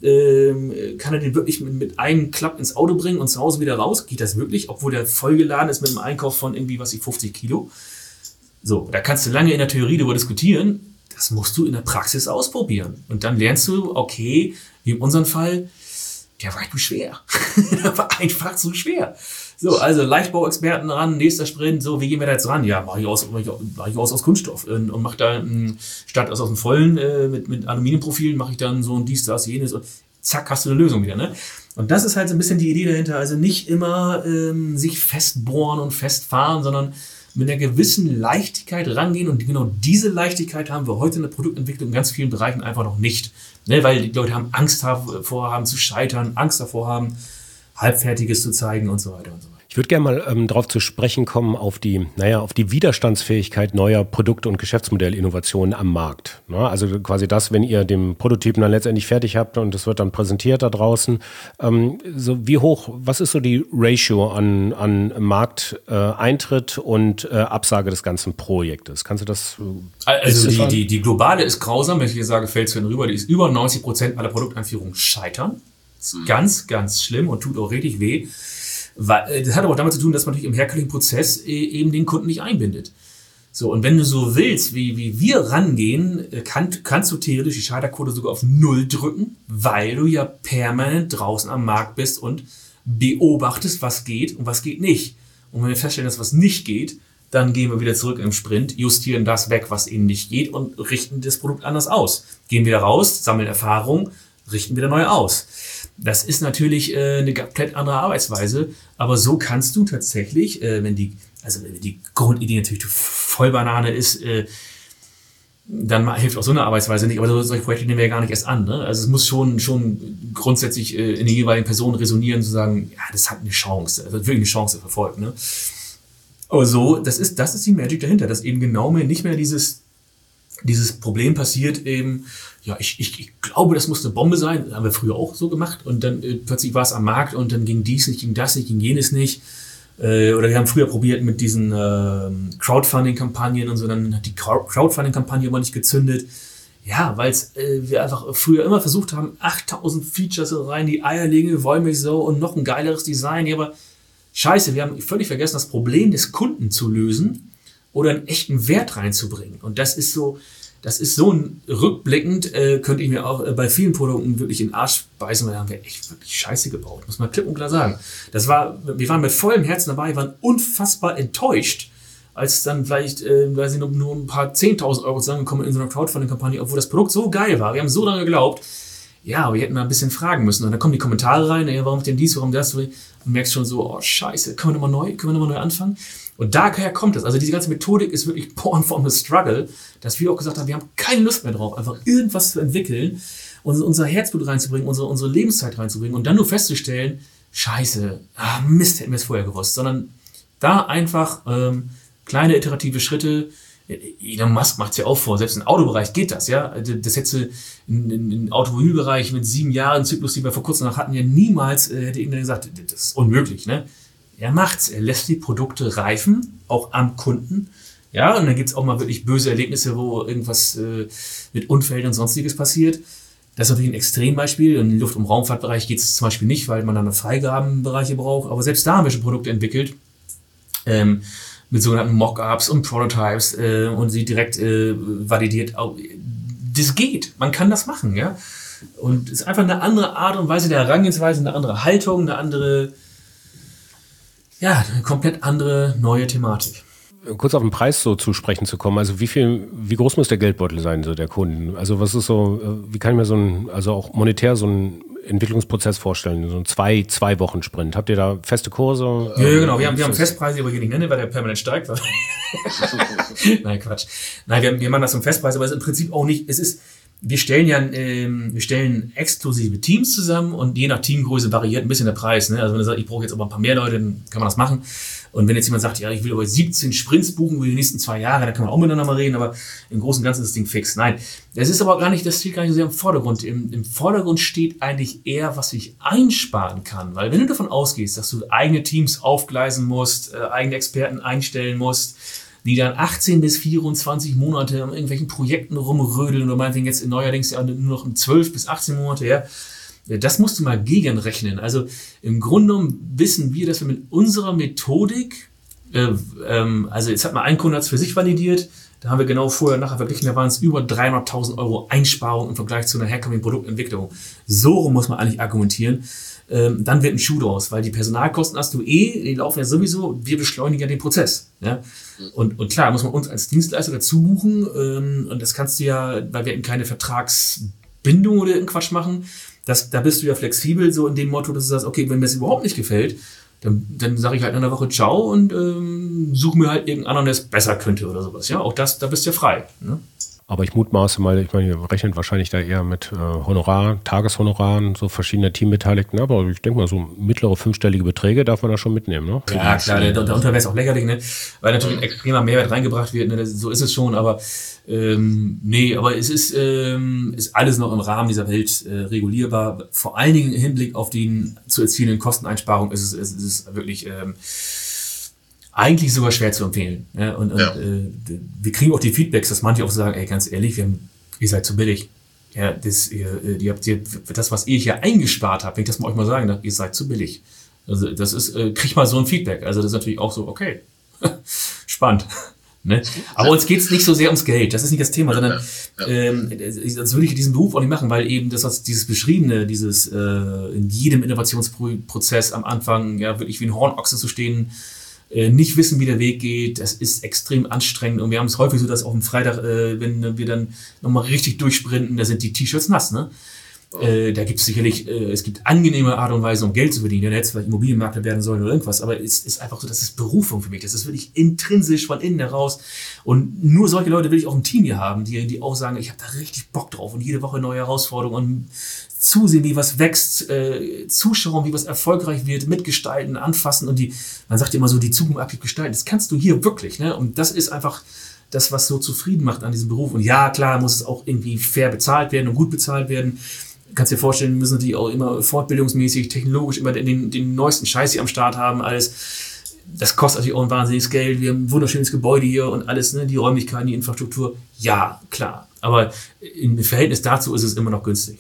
ähm, kann er den wirklich mit, mit einem Klapp ins Auto bringen und zu Hause wieder raus? Geht das wirklich? Obwohl der vollgeladen ist mit einem Einkauf von irgendwie, was ich, fünfzig Kilo. So, da kannst du lange in der Theorie darüber diskutieren. Das musst du in der Praxis ausprobieren. Und dann lernst du, okay, wie in unserem Fall, der war zu schwer. Der war einfach zu schwer. So, also Leichtbauexperten ran, nächster Sprint, so, wie gehen wir da jetzt ran? Ja, mach ich aus, mach ich, mach ich aus, aus Kunststoff und, und mach da, m, statt aus, aus dem vollen, äh, mit, mit Aluminiumprofilen, mache ich dann so ein dies, das, jenes und zack, hast du eine Lösung wieder, ne? Und das ist halt so ein bisschen die Idee dahinter, also nicht immer ähm, sich festbohren und festfahren, sondern mit einer gewissen Leichtigkeit rangehen und genau diese Leichtigkeit haben wir heute in der Produktentwicklung in ganz vielen Bereichen einfach noch nicht, ne? Weil die Leute haben Angst davor haben zu scheitern, Angst davor haben, Halbfertiges zu zeigen und so weiter und so weiter. Ich würde gerne mal ähm, darauf zu sprechen kommen, auf die, naja, auf die Widerstandsfähigkeit neuer Produkte und Geschäftsmodellinnovationen am Markt. Ne? Also quasi das, wenn ihr den Prototypen dann letztendlich fertig habt und es wird dann präsentiert da draußen. Ähm, so wie hoch, was ist so die Ratio an, an Markteintritt äh, und äh, Absage des ganzen Projektes? Kannst du das? Äh, also die, die, die globale ist grausam, wenn ich hier sage, fällt es rüber, die ist über neunzig Prozent aller Produkteinführungen scheitern. Das ist ganz, ganz schlimm und tut auch richtig weh. Weil, das hat aber auch damit zu tun, dass man natürlich im herkömmlichen Prozess eben den Kunden nicht einbindet. So, und wenn du so willst, wie, wie wir rangehen, kann, kannst du theoretisch die Scheiterquote sogar auf Null drücken, weil du ja permanent draußen am Markt bist und beobachtest, was geht und was geht nicht. Und wenn wir feststellen, dass was nicht geht, dann gehen wir wieder zurück im Sprint, justieren das weg, was eben nicht geht und richten das Produkt anders aus. Gehen wieder raus, sammeln Erfahrung, richten wieder neu aus. Das ist natürlich äh, eine komplett andere Arbeitsweise, aber so kannst du tatsächlich, äh, wenn die, also wenn die Grundidee natürlich voll Banane ist, äh, dann hilft auch so eine Arbeitsweise nicht, aber so, solche Projekte nehmen wir ja gar nicht erst an. Ne? Also es muss schon, schon grundsätzlich äh, in den jeweiligen Personen resonieren, zu sagen, ja, das hat eine Chance, das hat wirklich eine Chance verfolgt. Ne? Aber so, das ist, das ist die Magic dahinter, dass eben genau mehr nicht mehr dieses Dieses Problem passiert eben, ja, ich, ich, ich glaube, das muss eine Bombe sein, das haben wir früher auch so gemacht und dann äh, plötzlich war es am Markt und dann ging dies nicht, ging das nicht, ging jenes nicht. Äh, oder wir haben früher probiert mit diesen äh, Crowdfunding-Kampagnen und so, dann hat die Crowdfunding-Kampagne aber nicht gezündet. Ja, weil äh, wir einfach früher immer versucht haben, achttausend Features rein, die eierlegende Wollmilchsau und noch ein geileres Design. Ja, aber scheiße, wir haben völlig vergessen, das Problem des Kunden zu lösen oder einen echten Wert reinzubringen. Und das ist so, das ist so ein rückblickend, äh, könnte ich mir auch äh, bei vielen Produkten wirklich in den Arsch beißen, weil da haben wir echt wirklich Scheiße gebaut, muss man klipp und klar sagen. Das war, wir waren mit vollem Herzen dabei, waren unfassbar enttäuscht, als dann vielleicht, äh, weiß ich noch, nur ein paar zehntausend Euro zusammengekommen in so einer Crowdfunding-Kampagne, obwohl das Produkt so geil war. Wir haben so lange geglaubt, ja, aber wir hätten mal ein bisschen fragen müssen. Und dann kommen die Kommentare rein, ja, warum denn dies, warum das? Und merkst schon so, oh Scheiße, können wir nochmal neu, können wir nochmal neu anfangen? Und daher kommt es. Also diese ganze Methodik ist wirklich born from the struggle, dass wir auch gesagt haben, wir haben keine Lust mehr drauf, einfach irgendwas zu entwickeln, unser, unser Herzblut reinzubringen, unsere, unsere Lebenszeit reinzubringen und dann nur festzustellen, Scheiße, ah, Mist, hätten wir es vorher gewusst. Sondern da einfach ähm, kleine iterative Schritte. Elon Musk macht es ja auch vor, selbst im Autobereich geht das, ja. Das hätte im Automobilbereich mit sieben Jahren Zyklus, die wir vor kurzem noch hatten, ja niemals, äh, hätte irgendwer gesagt, das ist unmöglich, ne? Er macht's, er lässt die Produkte reifen, auch am Kunden, ja, und dann gibt's auch mal wirklich böse Erlebnisse, wo irgendwas äh, mit Unfällen und sonstiges passiert. Das ist natürlich ein Extrembeispiel. Im Luft- und Raumfahrtbereich geht es zum Beispiel nicht, weil man dann Freigabenbereiche braucht, aber selbst da haben wir schon Produkte entwickelt, ähm, mit sogenannten Mock-ups und Prototypes äh, und sie direkt äh, validiert. Das geht, man kann das machen, ja. Und es ist einfach eine andere Art und Weise der Herangehensweise, eine andere Haltung, eine andere, ja, eine komplett andere neue Thematik. Kurz auf den Preis so zu sprechen zu kommen, also wie viel, wie groß muss der Geldbeutel sein, so der Kunden? Also was ist so, wie kann ich mir so ein, also auch monetär so ein Entwicklungsprozess vorstellen, so ein zwei, zwei Wochen Sprint. Habt ihr da feste Kurse? Ja, ja, genau. Wir haben, wir haben Festpreise, die aber hier nicht nennen, weil der permanent steigt. Nein, Quatsch. Nein, wir, wir machen das zum Festpreis, aber es ist im Prinzip auch nicht, es ist, wir stellen ja, ähm, wir stellen exklusive Teams zusammen und je nach Teamgröße variiert ein bisschen der Preis. Ne? Also wenn du sagst, ich brauche jetzt aber ein paar mehr Leute, dann kann man das machen. Und wenn jetzt jemand sagt, ja, ich will aber siebzehn Sprints buchen über die nächsten zwei Jahre, dann kann man auch miteinander mal reden, aber im Großen und Ganzen ist das Ding fix. Nein, das ist aber gar nicht, das steht gar nicht so sehr im Vordergrund. Im, im Vordergrund steht eigentlich eher, was ich einsparen kann. Weil wenn du davon ausgehst, dass du eigene Teams aufgleisen musst, äh, eigene Experten einstellen musst, die dann achtzehn bis vierundzwanzig Monate an irgendwelchen Projekten rumrödeln oder meinetwegen jetzt neuerdings ja nur noch zwölf bis achtzehn Monate her, das musst du mal gegenrechnen. Also im Grunde genommen wissen wir, dass wir mit unserer Methodik, äh, ähm, also jetzt hat mal ein Kunde hat's für sich validiert, da haben wir genau vorher und nachher verglichen, da waren es über dreihunderttausend Euro Einsparung im Vergleich zu einer herkömmlichen Produktentwicklung. So rum muss man eigentlich argumentieren. Ähm, dann wird ein Schuh draus, weil die Personalkosten hast du eh, die laufen ja sowieso, wir beschleunigen ja den Prozess. Ja? Und, und klar, muss man uns als Dienstleister dazu buchen ähm, und das kannst du ja, weil wir eben keine Vertragsbindung oder irgendeinen Quatsch machen, das, da bist du ja flexibel, so in dem Motto, dass du sagst, okay, wenn mir das überhaupt nicht gefällt, dann, dann sage ich halt in einer Woche ciao und ähm, suche mir halt irgendeinen anderen, der es besser könnte oder sowas. Ja, auch das, da bist du ja frei. Ne? Aber ich mutmaße mal, ich meine, ihr rechnet wahrscheinlich da eher mit äh, Honorar, Tageshonoraren, so verschiedene Teambeteiligten, aber ich denke mal, so mittlere fünfstellige Beträge darf man da schon mitnehmen, ne? Ja, klar, der, darunter wäre es auch lächerlich, ne? Weil natürlich ein extremer Mehrwert reingebracht wird, ne? Das, so ist es schon, aber ähm, nee, aber es ist, ähm, ist alles noch im Rahmen dieser Welt äh, regulierbar. Vor allen Dingen im Hinblick auf die zu erzielenden Kosteneinsparungen ist es, ist, ist es wirklich ähm, eigentlich sogar schwer zu empfehlen. Ja? Und, und ja. äh, wir kriegen auch die Feedbacks, dass manche auch sagen, ey, ganz ehrlich, wir haben, ihr seid zu billig. Ja, das, ihr, ihr habt ihr, das, was ihr hier eingespart habt, wenn ich das mal euch mal sagen darf, ihr seid zu billig. Also das ist, äh, kriegt mal so ein Feedback. Also das ist natürlich auch so, okay, spannend. Ne? Aber uns geht es nicht so sehr ums Geld, das ist nicht das Thema, sondern ja, ja. Ähm, sonst würde ich diesen Beruf auch nicht machen, weil eben das, was dieses Beschriebene, dieses äh, in jedem Innovationsprozess am Anfang ja wirklich wie ein Hornochse zu stehen, äh, nicht wissen, wie der Weg geht, das ist extrem anstrengend und wir haben es häufig so, dass auf dem Freitag, äh, wenn wir dann nochmal richtig durchsprinten, da sind die T-Shirts nass, ne? Äh, da gibt es sicherlich, äh, es gibt angenehme Art und Weise, um Geld zu verdienen. Dann hätte es vielleicht Immobilienmakler werden sollen oder irgendwas. Aber es ist einfach so, das ist Berufung für mich. Das ist wirklich intrinsisch von innen heraus. Und nur solche Leute will ich auch im Team hier haben, die, die auch sagen, ich habe da richtig Bock drauf und jede Woche neue Herausforderungen und zusehen, wie was wächst, äh, zuschauen, wie was erfolgreich wird, mitgestalten, anfassen und die, man sagt immer so, die Zukunft aktiv gestalten. Das kannst du hier wirklich, ne? Und das ist einfach das, was so zufrieden macht an diesem Beruf. Und ja, klar, muss es auch irgendwie fair bezahlt werden und gut bezahlt werden. Kannst dir vorstellen, wir müssen natürlich auch immer fortbildungsmäßig, technologisch immer den, den neuesten Scheiß hier am Start haben, alles. Das kostet natürlich auch ein wahnsinniges Geld. Wir haben ein wunderschönes Gebäude hier und alles, ne, die Räumlichkeiten, die Infrastruktur. Ja, klar. Aber im Verhältnis dazu ist es immer noch günstig.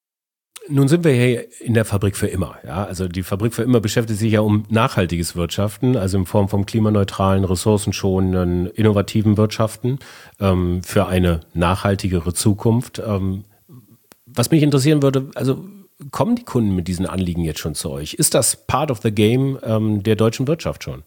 Nun sind wir hier in der Fabrik für immer. Ja, also die Fabrik für immer beschäftigt sich ja um nachhaltiges Wirtschaften, also in Form von klimaneutralen, ressourcenschonenden, innovativen Wirtschaften ähm, für eine nachhaltigere Zukunft. Ähm, Was mich interessieren würde, also kommen die Kunden mit diesen Anliegen jetzt schon zu euch? Ist das part of the game ähm, der deutschen Wirtschaft schon?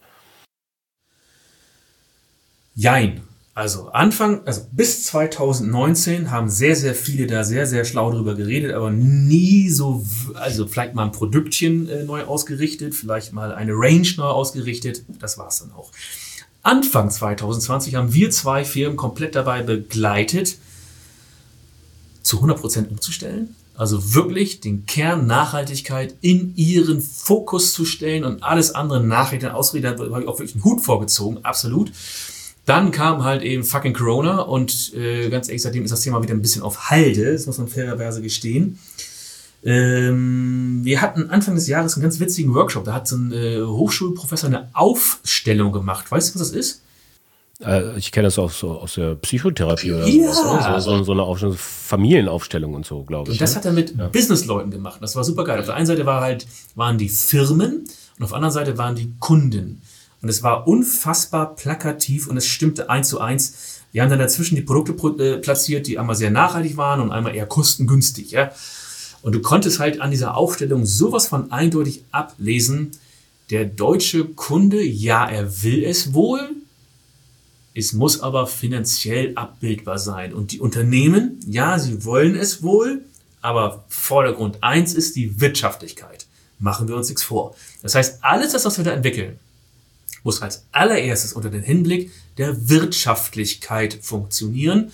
Jein. Also Anfang, also bis zwanzig neunzehn haben sehr, sehr viele da sehr, sehr schlau drüber geredet, aber nie so, also vielleicht mal ein Produktchen äh, neu ausgerichtet, vielleicht mal eine Range neu ausgerichtet, das war's dann auch. Anfang zwanzig zwanzig haben wir zwei Firmen komplett dabei begleitet, zu hundert Prozent umzustellen. Also wirklich den Kern Nachhaltigkeit in ihren Fokus zu stellen und alles andere Nachrichten ausreden, da habe ich auch wirklich einen Hut vorgezogen, absolut. Dann kam halt eben fucking Corona und äh, ganz ehrlich, seitdem ist das Thema wieder ein bisschen auf Halde, das muss man fairerweise gestehen. Ähm, wir hatten Anfang des Jahres einen ganz witzigen Workshop, da hat so ein äh, Hochschulprofessor eine Aufstellung gemacht. Weißt du, was das ist? Ich kenne das auch so aus der Psychotherapie oder ja. sowas, so, so eine Aufstellung, Familienaufstellung und so, glaube ich. Und das ne? hat er mit ja. Businessleuten gemacht. Das war super geil. Auf der einen Seite war halt, waren die Firmen und auf der anderen Seite waren die Kunden. Und es war unfassbar plakativ und es stimmte eins zu eins. Wir haben dann dazwischen die Produkte äh, platziert, die einmal sehr nachhaltig waren und einmal eher kostengünstig. Ja? Und du konntest halt an dieser Aufstellung sowas von eindeutig ablesen, der deutsche Kunde, ja, er will es wohl, es muss aber finanziell abbildbar sein. Und die Unternehmen, ja, sie wollen es wohl, aber Vordergrund eins ist die Wirtschaftlichkeit. Machen wir uns nichts vor. Das heißt, alles das, was wir da entwickeln, muss als allererstes unter dem Hinblick der Wirtschaftlichkeit funktionieren.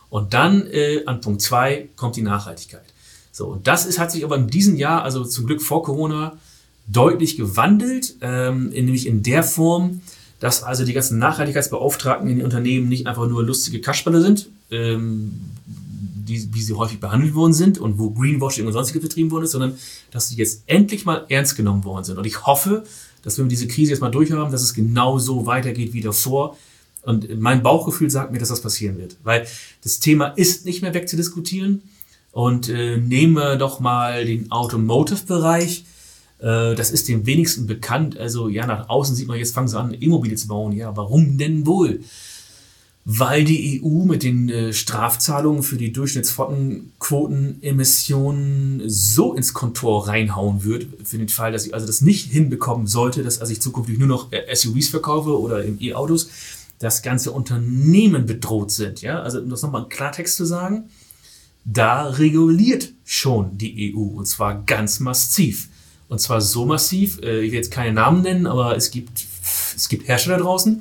Und dann äh, an Punkt zwei kommt die Nachhaltigkeit. So, und das ist, hat sich aber in diesem Jahr, also zum Glück vor Corona, deutlich gewandelt, ähm, in, nämlich in der Form, dass also die ganzen Nachhaltigkeitsbeauftragten in den Unternehmen nicht einfach nur lustige Kasperle sind, ähm, die, wie sie häufig behandelt worden sind und wo Greenwashing und sonstiges betrieben worden ist, sondern dass sie jetzt endlich mal ernst genommen worden sind. Und ich hoffe, dass wenn wir diese Krise jetzt mal durchhaben, dass es genauso weitergeht wie davor. Und mein Bauchgefühl sagt mir, dass das passieren wird. Weil das Thema ist nicht mehr wegzudiskutieren. Und äh, nehmen wir doch mal den Automotive-Bereich. Äh, das ist dem wenigsten bekannt. Also ja, nach außen sieht man, jetzt fangen sie an, E-Mobile zu bauen. Ja, warum denn wohl? Weil die E U mit den äh, Strafzahlungen für die Durchschnittsflottenquotenemissionen so ins Kontor reinhauen wird, für den Fall, dass ich also das nicht hinbekommen sollte, dass also ich zukünftig nur noch S U Vs verkaufe oder im E-Autos, dass ganze Unternehmen bedroht sind. Ja, also um das nochmal in Klartext zu sagen, da reguliert schon die E U und zwar ganz massiv. Und zwar so massiv, äh, ich will jetzt keine Namen nennen, aber es gibt, es gibt Hersteller draußen,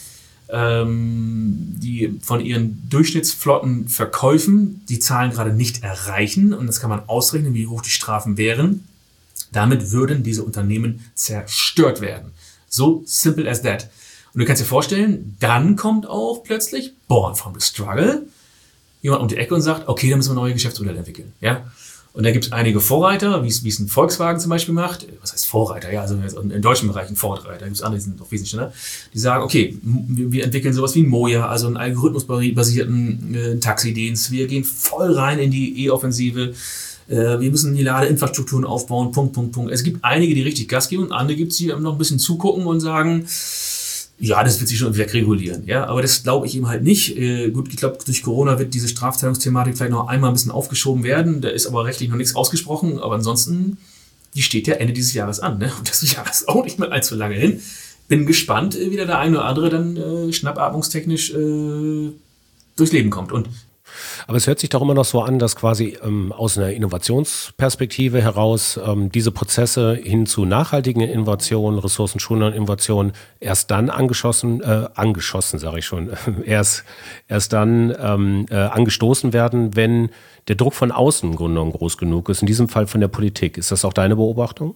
ähm, die von ihren Durchschnittsflottenverkäufen die Zahlen gerade nicht erreichen. Und das kann man ausrechnen, wie hoch die Strafen wären. Damit würden diese Unternehmen zerstört werden. So simple as that. Und du kannst dir vorstellen, dann kommt auch plötzlich, born from the struggle, jemand um die Ecke und sagt, okay, dann müssen wir neue Geschäftsmodelle entwickeln. Ja? Und da gibt es einige Vorreiter, wie es wie es ein Volkswagen zum Beispiel macht. Was heißt Vorreiter? Ja, also im deutschen Bereich ein Vorreiter. Da gibt es andere, die sind noch wesentlich schneller. Die sagen, okay, wir entwickeln sowas wie Moja, also einen algorithmusbasierten äh, Taxidienst. Wir gehen voll rein in die E-Offensive. Äh, wir müssen die Ladeinfrastrukturen aufbauen, Punkt, Punkt, Punkt. Es gibt einige, die richtig Gas geben und andere gibt es, die noch ein bisschen zugucken und sagen, ja, das wird sich schon wegregulieren. Ja, aber das glaube ich eben halt nicht. Äh, gut, ich glaube, durch Corona wird diese Strafzahlungsthematik vielleicht noch einmal ein bisschen aufgeschoben werden. Da ist aber rechtlich noch nichts ausgesprochen. Aber ansonsten, die steht ja Ende dieses Jahres an. Ne? Und das Jahr ist auch nicht mehr allzu lange hin. Bin gespannt, äh, wie der eine oder andere dann äh, schnappatmungstechnisch äh, durchs Leben kommt. Und aber es hört sich doch immer noch so an, dass quasi ähm, aus einer Innovationsperspektive heraus ähm, diese Prozesse hin zu nachhaltigen Innovationen, ressourcenschonenden Innovationen erst dann angeschossen, äh, angeschossen sage ich schon, erst, erst dann ähm, äh, angestoßen werden, wenn der Druck von außen im Grunde genommen groß genug ist, in diesem Fall von der Politik. Ist das auch deine Beobachtung?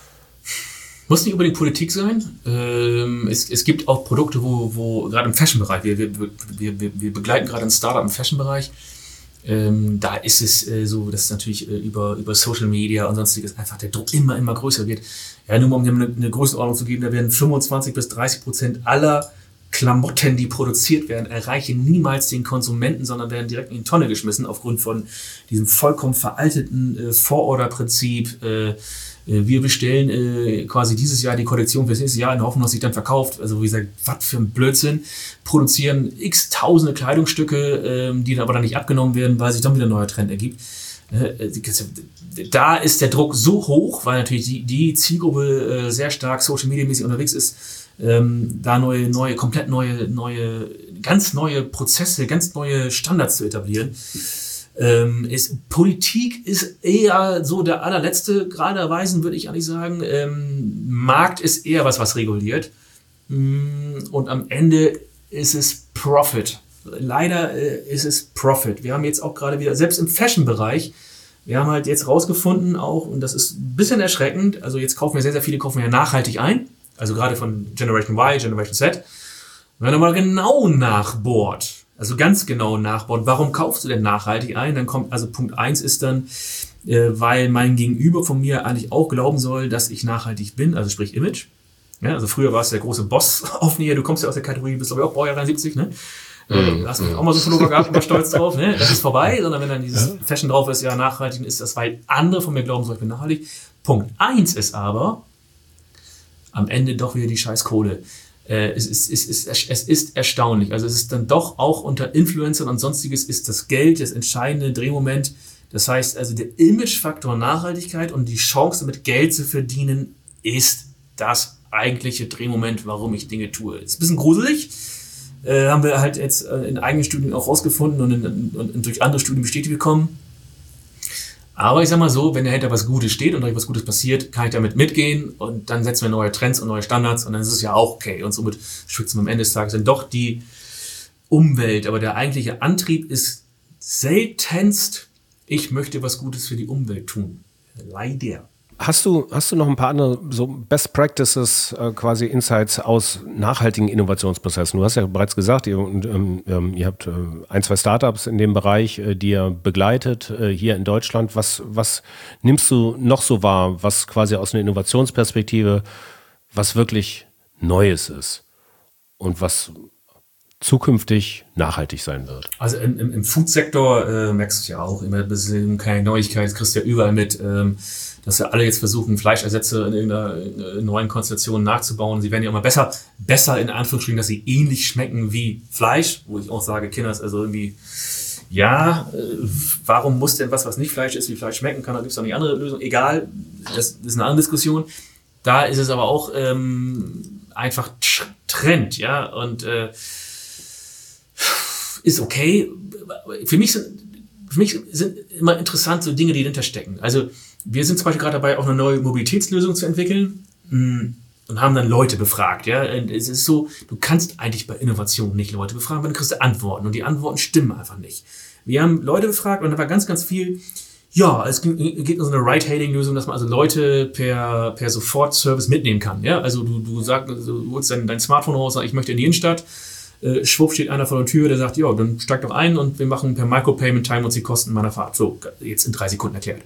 Muss nicht unbedingt Politik sein. Ähm, es, es gibt auch Produkte, wo, wo gerade im Fashion-Bereich, wir, wir, wir, wir begleiten gerade ein Startup im Fashion-Bereich, ähm, da ist es äh, so, dass natürlich äh, über, über Social Media und sonstiges einfach der Druck immer, immer größer wird. Ja, nur mal um dir eine, eine Größenordnung zu geben, da werden fünfundzwanzig bis dreißig Prozent aller Klamotten, die produziert werden, erreichen niemals den Konsumenten, sondern werden direkt in die Tonne geschmissen aufgrund von diesem vollkommen veralteten äh, Vororderprinzip. Äh, Wir bestellen äh, quasi dieses Jahr die Kollektion fürs nächste Jahr in der Hoffnung, dass sich dann verkauft. Also wie gesagt, was für ein Blödsinn. Produzieren x tausende Kleidungsstücke, ähm, die dann aber dann nicht abgenommen werden, weil sich dann wieder ein neuer Trend ergibt. Äh, da ist der Druck so hoch, weil natürlich die, die Zielgruppe äh, sehr stark Social Media mäßig unterwegs ist, ähm, da neue, neue, komplett neue, neue, ganz neue Prozesse, ganz neue Standards zu etablieren. Ähm, ist, Politik ist eher so der allerletzte Grad erweisen, würde ich eigentlich sagen. Ähm, Markt ist eher was, was reguliert. Und am Ende ist es Profit. Leider äh, ist es Profit. Wir haben jetzt auch gerade wieder, selbst im Fashion-Bereich, wir haben halt jetzt rausgefunden auch, und das ist ein bisschen erschreckend, also jetzt kaufen wir sehr, sehr viele, kaufen wir ja nachhaltig ein. Also gerade von Generation Y, Generation Z. Wenn man mal genau nachbohrt, also ganz genau nachbauen. Warum kaufst du denn nachhaltig ein? Dann kommt, also Punkt eins ist dann, äh, weil mein Gegenüber von mir eigentlich auch glauben soll, dass ich nachhaltig bin, also sprich Image. Ja, also früher war es der große Boss-Aufnäher, du kommst ja aus der Kategorie, bist aber auch Baujahr dreiundsiebzig, ne? Mm, hast du auch mal so einen Pullover gehabt und war stolz drauf, ne? Das ist vorbei, sondern wenn dann dieses Fashion drauf ist, ja, nachhaltig ist das, weil andere von mir glauben sollen, ich bin nachhaltig. Punkt eins ist aber, am Ende doch wieder die scheiß Kohle. Es ist, es, ist, es ist erstaunlich. Also es ist dann doch auch unter Influencern und sonstiges ist das Geld das entscheidende Drehmoment. Das heißt also der Imagefaktor Nachhaltigkeit und die Chance damit Geld zu verdienen ist das eigentliche Drehmoment, warum ich Dinge tue. Ist ein bisschen gruselig. Äh, haben wir halt jetzt in eigenen Studien auch rausgefunden und, in, und, und durch andere Studien bestätigt bekommen. Aber ich sag mal so, wenn dahinter was Gutes steht und euch was Gutes passiert, kann ich damit mitgehen und dann setzen wir neue Trends und neue Standards und dann ist es ja auch okay. Und somit schützen wir am Ende des Tages dann doch die Umwelt. Aber der eigentliche Antrieb ist seltenst, ich möchte was Gutes für die Umwelt tun. Leider. Hast du, hast du noch ein paar andere so Best Practices, äh, quasi Insights aus nachhaltigen Innovationsprozessen? Du hast ja bereits gesagt, ihr, ähm, ähm, ihr habt äh, ein, zwei Startups in dem Bereich, äh, die ihr begleitet äh, hier in Deutschland. Was, was nimmst du noch so wahr, was quasi aus einer Innovationsperspektive, was wirklich Neues ist und was zukünftig nachhaltig sein wird? Also im, im, im Food-Sektor äh, merkst du ja auch immer ein bisschen keine Neuigkeit, das kriegst du ja überall mit, ähm, dass ja alle jetzt versuchen, Fleischersätze in irgendeiner in neuen Konstellation nachzubauen. Sie werden ja immer besser, besser in Anführungsstrichen, dass sie ähnlich schmecken wie Fleisch, wo ich auch sage, Kinder, ist also irgendwie, ja, äh, warum muss denn was, was nicht Fleisch ist, wie Fleisch schmecken kann, da gibt es doch nicht andere Lösung. Egal, das, das ist eine andere Diskussion. Da ist es aber auch ähm, einfach Trend, ja, und äh, ist okay. Für mich sind, für mich sind immer interessant so Dinge, die dahinter stecken. Also wir sind zum Beispiel gerade dabei, auch eine neue Mobilitätslösung zu entwickeln und haben dann Leute befragt. Ja, und es ist so, du kannst eigentlich bei Innovationen nicht Leute befragen, weil dann kriegst du Antworten und die Antworten stimmen einfach nicht. Wir haben Leute befragt und da war ganz, ganz viel. Ja, es geht um so eine Ride-Hailing-Lösung, dass man also Leute per, per Sofort-Service mitnehmen kann. Ja, also du, du sagst, du holst dein, dein Smartphone raus, sagst, ich möchte in die Innenstadt. Äh, schwupp steht einer vor der Tür, der sagt, ja, dann steig doch ein und wir machen per Micropayment, teilen uns die Kosten meiner Fahrt. So, jetzt in drei Sekunden erklärt.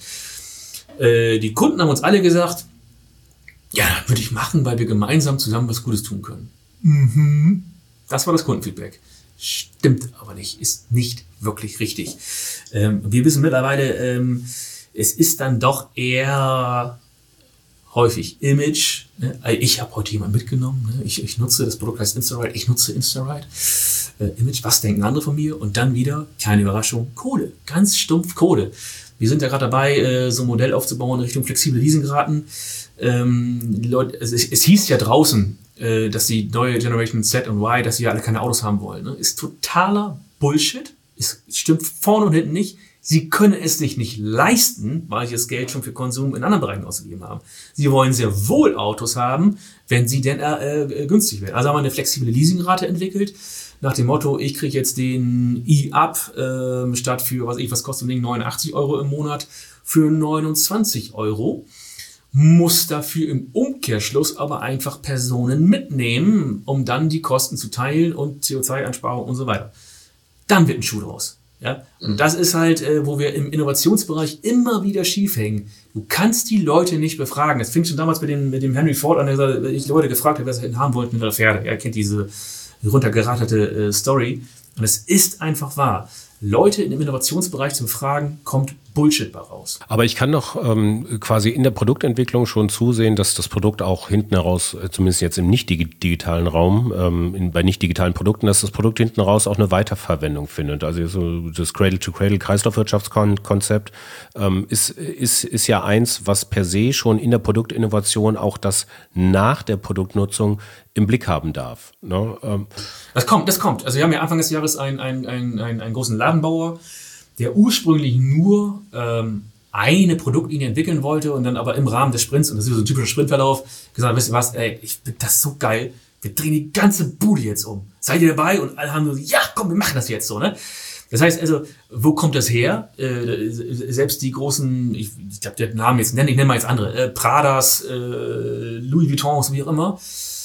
Äh, die Kunden haben uns alle gesagt, ja, würde ich machen, weil wir gemeinsam zusammen was Gutes tun können. Mhm. Das war das Kundenfeedback. Stimmt aber nicht, ist nicht wirklich richtig. Ähm, wir wissen mittlerweile, ähm, es ist dann doch eher häufig Image. Ne? Ich habe heute jemanden mitgenommen. Ne? Ich, ich nutze, das Produkt heißt InstaRide, ich nutze InstaRide. Äh, Image, was denken andere von mir? Und dann wieder, keine Überraschung, Kohle. Ganz stumpf Kohle. Wir sind ja gerade dabei, äh, so ein Modell aufzubauen in Richtung flexible Leasingraten. Ähm, die Leute, es, es hieß ja draußen, äh, dass die neue Generation Z und Y, dass sie ja alle keine Autos haben wollen. Ne? Ist totaler Bullshit. Es stimmt vorne und hinten nicht. Sie können es sich nicht leisten, weil sie das Geld schon für Konsum in anderen Bereichen ausgegeben haben. Sie wollen sehr wohl Autos haben, wenn sie denn äh, äh, günstig werden. Also haben wir eine flexible Leasingrate entwickelt, nach dem Motto, ich kriege jetzt den E-Up äh, statt für, was ich, was kostet ein Ding, neunundachtzig Euro im Monat, für neunundzwanzig Euro. Muss dafür im Umkehrschluss aber einfach Personen mitnehmen, um dann die Kosten zu teilen und C O zwei Einsparung und so weiter. Dann wird ein Schuh draus. Ja? Und das ist halt, äh, wo wir im Innovationsbereich immer wieder schief hängen. Du kannst die Leute nicht befragen. Das fing schon damals mit dem, mit dem Henry Ford an, der ich Leute gefragt habe, wer sie haben wollten mit der Pferde. Er kennt diese runtergeratete äh, Story. Und es ist einfach wahr. Leute im Innovationsbereich zu befragen, kommt Bullshit bei raus. Aber ich kann doch ähm, quasi in der Produktentwicklung schon zusehen, dass das Produkt auch hinten heraus, äh, zumindest jetzt im nicht digitalen Raum, ähm, in, bei nicht digitalen Produkten, dass das Produkt hinten raus auch eine Weiterverwendung findet. Also so das Cradle-to-Cradle-Kreislaufwirtschaftskonzept ähm, ist, ist, ist ja eins, was per se schon in der Produktinnovation auch das nach der Produktnutzung im Blick haben darf. Ne? Ähm. Das kommt, das kommt. Also wir haben ja Anfang des Jahres einen, einen, einen, einen, einen großen Ladenbauer, der ursprünglich nur ähm, eine Produktlinie entwickeln wollte und dann aber im Rahmen des Sprints, und das ist so ein typischer Sprintverlauf, gesagt, wisst ihr was, ey, ich finde das so geil, wir drehen die ganze Bude jetzt um. Seid ihr dabei? Und alle haben so, ja, komm, wir machen das jetzt so, ne? Das heißt also, wo kommt das her? Äh, selbst die großen, ich, ich glaube, der Namen jetzt nennen, ich nenne mal jetzt andere, äh, Pradas, äh, Louis Vuittons, wie auch immer,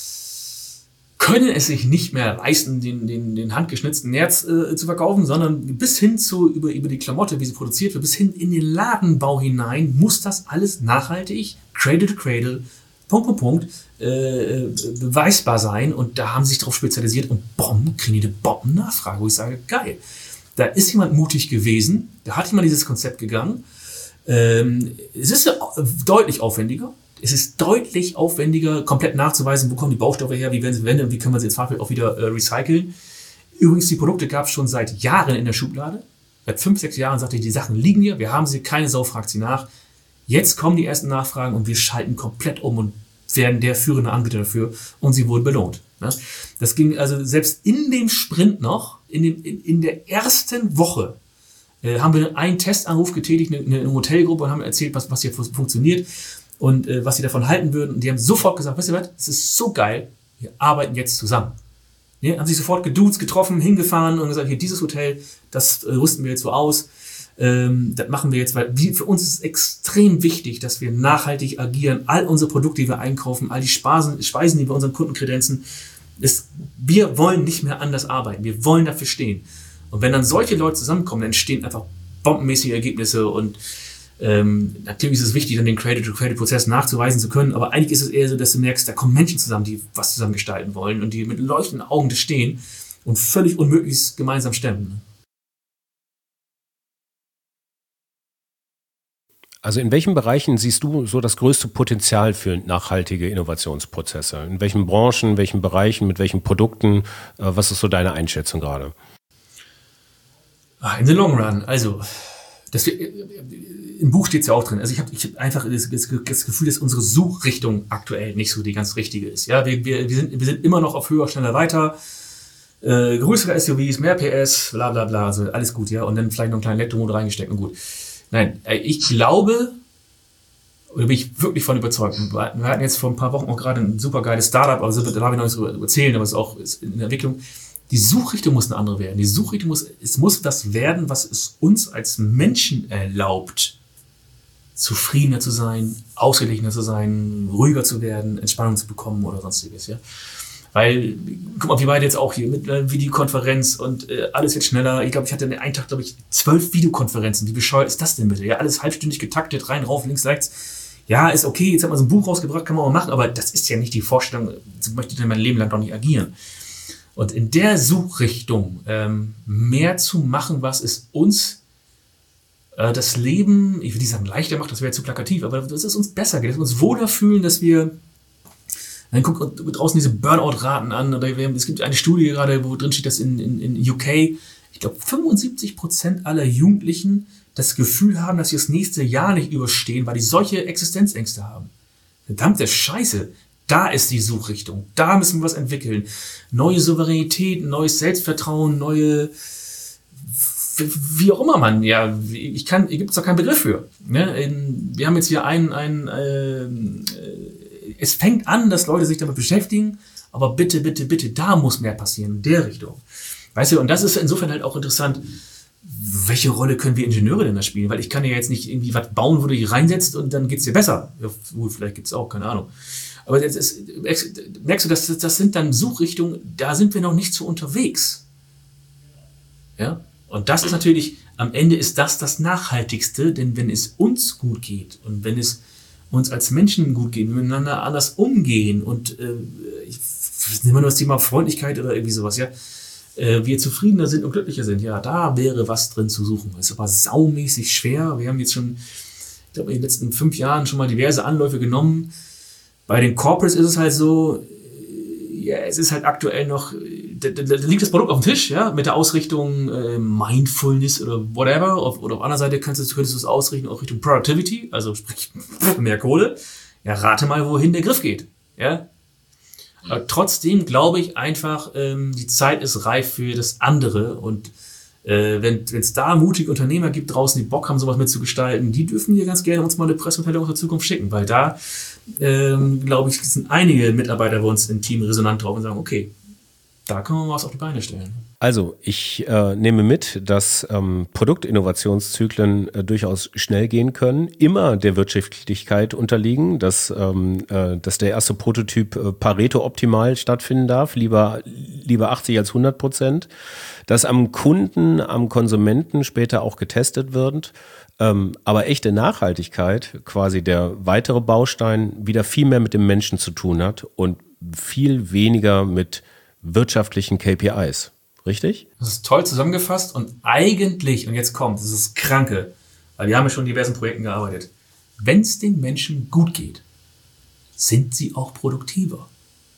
können es sich nicht mehr leisten, den, den, den handgeschnitzten Nerz äh, zu verkaufen, sondern bis hin zu, über, über die Klamotte, wie sie produziert wird, bis hin in den Ladenbau hinein, muss das alles nachhaltig, Cradle to Cradle, Punkt, Punkt, Punkt, äh, beweisbar sein. Und da haben sie sich darauf spezialisiert und Bomben, kriegen die eine Bombennachfrage, wo ich sage, geil. Da ist jemand mutig gewesen, da hat jemand dieses Konzept gegangen. Ähm, es ist deutlich aufwendiger. Es ist deutlich aufwendiger, komplett nachzuweisen, wo kommen die Baustoffe her, wie werden sie verwendet und wie können wir sie ins Fahrzeug auch wieder äh, recyceln. Übrigens, die Produkte gab es schon seit Jahren in der Schublade. Seit fünf, sechs Jahren sagte ich, die Sachen liegen hier, wir haben sie, keine Sau fragt sie nach. Jetzt kommen die ersten Nachfragen und wir schalten komplett um und werden der führende Anbieter dafür und sie wurden belohnt. Ne? Das ging also selbst in dem Sprint noch, in, dem, in, in der ersten Woche, äh, haben wir einen Testanruf getätigt, eine, eine Hotelgruppe und haben erzählt, was, was hier funktioniert. Und äh, was sie davon halten würden. Und die haben sofort gesagt, weißt du was, das ist so geil, wir arbeiten jetzt zusammen. Ja, haben sich sofort geduzt, getroffen, hingefahren und gesagt, hier dieses Hotel, das äh, rüsten wir jetzt so aus. Ähm, das machen wir jetzt, weil wir, für uns ist es extrem wichtig, dass wir nachhaltig agieren. All unsere Produkte, die wir einkaufen, all die Speisen, Speisen die wir unseren Kunden kredenzen, ist, wir wollen nicht mehr anders arbeiten. Wir wollen dafür stehen. Und wenn dann solche Leute zusammenkommen, dann entstehen einfach bombenmäßige Ergebnisse und ähm, natürlich ist es wichtig, dann den Creative-to-Creative-Prozess nachzuweisen zu können, aber eigentlich ist es eher so, dass du merkst, da kommen Menschen zusammen, die was zusammen gestalten wollen und die mit leuchtenden Augen da stehen und völlig Unmögliches gemeinsam stemmen. Also in welchen Bereichen siehst du so das größte Potenzial für nachhaltige Innovationsprozesse? In welchen Branchen, in welchen Bereichen, mit welchen Produkten? Äh, was ist so deine Einschätzung gerade? In the long run, also das, im Buch steht es ja auch drin. Also ich habe ich hab einfach das, das Gefühl, dass unsere Suchrichtung aktuell nicht so die ganz richtige ist. Ja, wir, wir, wir, sind, wir sind immer noch auf höher, schneller, weiter. Äh, größere S U Vs, mehr P S, bla bla bla, also alles gut, ja. Und dann vielleicht noch einen kleinen Elektromotor reingesteckt und gut. Nein, ich glaube, oder bin ich wirklich von überzeugt. Wir hatten jetzt vor ein paar Wochen auch gerade ein super geiles Startup, aber da habe ich noch nichts drüber erzählen, aber es ist auch in der Entwicklung. Die Suchrichtung muss eine andere werden. Die Suchrichtung muss, es muss das werden, was es uns als Menschen erlaubt, zufriedener zu sein, ausgeglichener zu sein, ruhiger zu werden, Entspannung zu bekommen oder sonstiges, ja. Weil, guck mal, wir beide jetzt auch hier mit einer Videokonferenz und äh, alles jetzt schneller. Ich glaube, ich hatte einen Tag, glaube ich, zwölf Videokonferenzen. Wie bescheuert ist das denn bitte? Ja, alles halbstündig getaktet, rein, rauf, links, rechts. Ja, ist okay, jetzt hat man so ein Buch rausgebracht, kann man auch machen, aber das ist ja nicht die Vorstellung, so möchte ich denn mein Leben lang doch nicht agieren. Und in der Suchrichtung ähm, mehr zu machen, was es uns äh, das Leben, ich will nicht sagen leichter macht, das wäre zu plakativ, aber dass es uns besser geht, dass wir uns wohler fühlen, dass wir, dann guckt draußen diese Burnout-Raten an, oder wir haben, es gibt eine Studie gerade, wo drin steht, dass in, in, in U K, ich glaube fünfundsiebzig Prozent aller Jugendlichen das Gefühl haben, dass sie das nächste Jahr nicht überstehen, weil die solche Existenzängste haben. Verdammte Scheiße. Da ist die Suchrichtung. Da müssen wir was entwickeln. Neue Souveränität, neues Selbstvertrauen, neue, wie auch immer man, ja, ich kann, hier gibt es doch keinen Begriff für. Ne? Wir haben jetzt hier einen, einen äh, es fängt an, dass Leute sich damit beschäftigen, aber bitte, bitte, bitte, da muss mehr passieren, in der Richtung. Weißt du, und das ist insofern halt auch interessant, welche Rolle können wir Ingenieure denn da spielen? Weil ich kann ja jetzt nicht irgendwie was bauen, wo du dich reinsetzt und dann geht's dir besser. Ja, gut, vielleicht gibt's auch, keine Ahnung. Aber jetzt ist, merkst du, das, das sind dann Suchrichtungen, da sind wir noch nicht so unterwegs. Ja? Und das ist natürlich, am Ende ist das das Nachhaltigste, denn wenn es uns gut geht und wenn es uns als Menschen gut geht, miteinander anders umgehen und äh, ich nehme mal nur das Thema Freundlichkeit oder irgendwie sowas, ja, äh, wir zufriedener sind und glücklicher sind, ja, da wäre was drin zu suchen. Das ist aber saumäßig schwer. Wir haben jetzt schon, ich glaube, in den letzten fünf Jahren schon mal diverse Anläufe genommen. Bei den Corporates ist es halt so, ja, es ist halt aktuell noch, da, da, da liegt das Produkt auf dem Tisch, ja, mit der Ausrichtung äh, Mindfulness oder whatever. Auf, oder auf der anderen Seite könntest du, könntest du es ausrichten auch Richtung Productivity, also sprich mehr Kohle. Ja, rate mal, wohin der Griff geht. Ja. Aber trotzdem glaube ich einfach, ähm, die Zeit ist reif für das andere. Und äh, wenn es da mutige Unternehmer gibt draußen, die Bock haben, sowas mitzugestalten, die dürfen hier ganz gerne uns mal eine Pressemitteilung aus der Zukunft schicken, weil da Ähm, glaube ich, sind einige Mitarbeiter bei uns im Team resonant drauf und sagen, okay, da können wir was auf die Beine stellen. Also ich äh, nehme mit, dass ähm, Produktinnovationszyklen äh, durchaus schnell gehen können, immer der Wirtschaftlichkeit unterliegen, dass, ähm, äh, dass der erste Prototyp äh, Pareto optimal stattfinden darf, lieber, lieber achtzig als hundert Prozent, dass am Kunden, am Konsumenten später auch getestet wird. Ähm, aber echte Nachhaltigkeit, quasi der weitere Baustein, wieder viel mehr mit dem Menschen zu tun hat und viel weniger mit wirtschaftlichen K P Is. Richtig? Das ist toll zusammengefasst und eigentlich, und jetzt kommt, das ist das Kranke, weil wir haben ja schon in diversen Projekten gearbeitet, wenn es den Menschen gut geht, sind sie auch produktiver.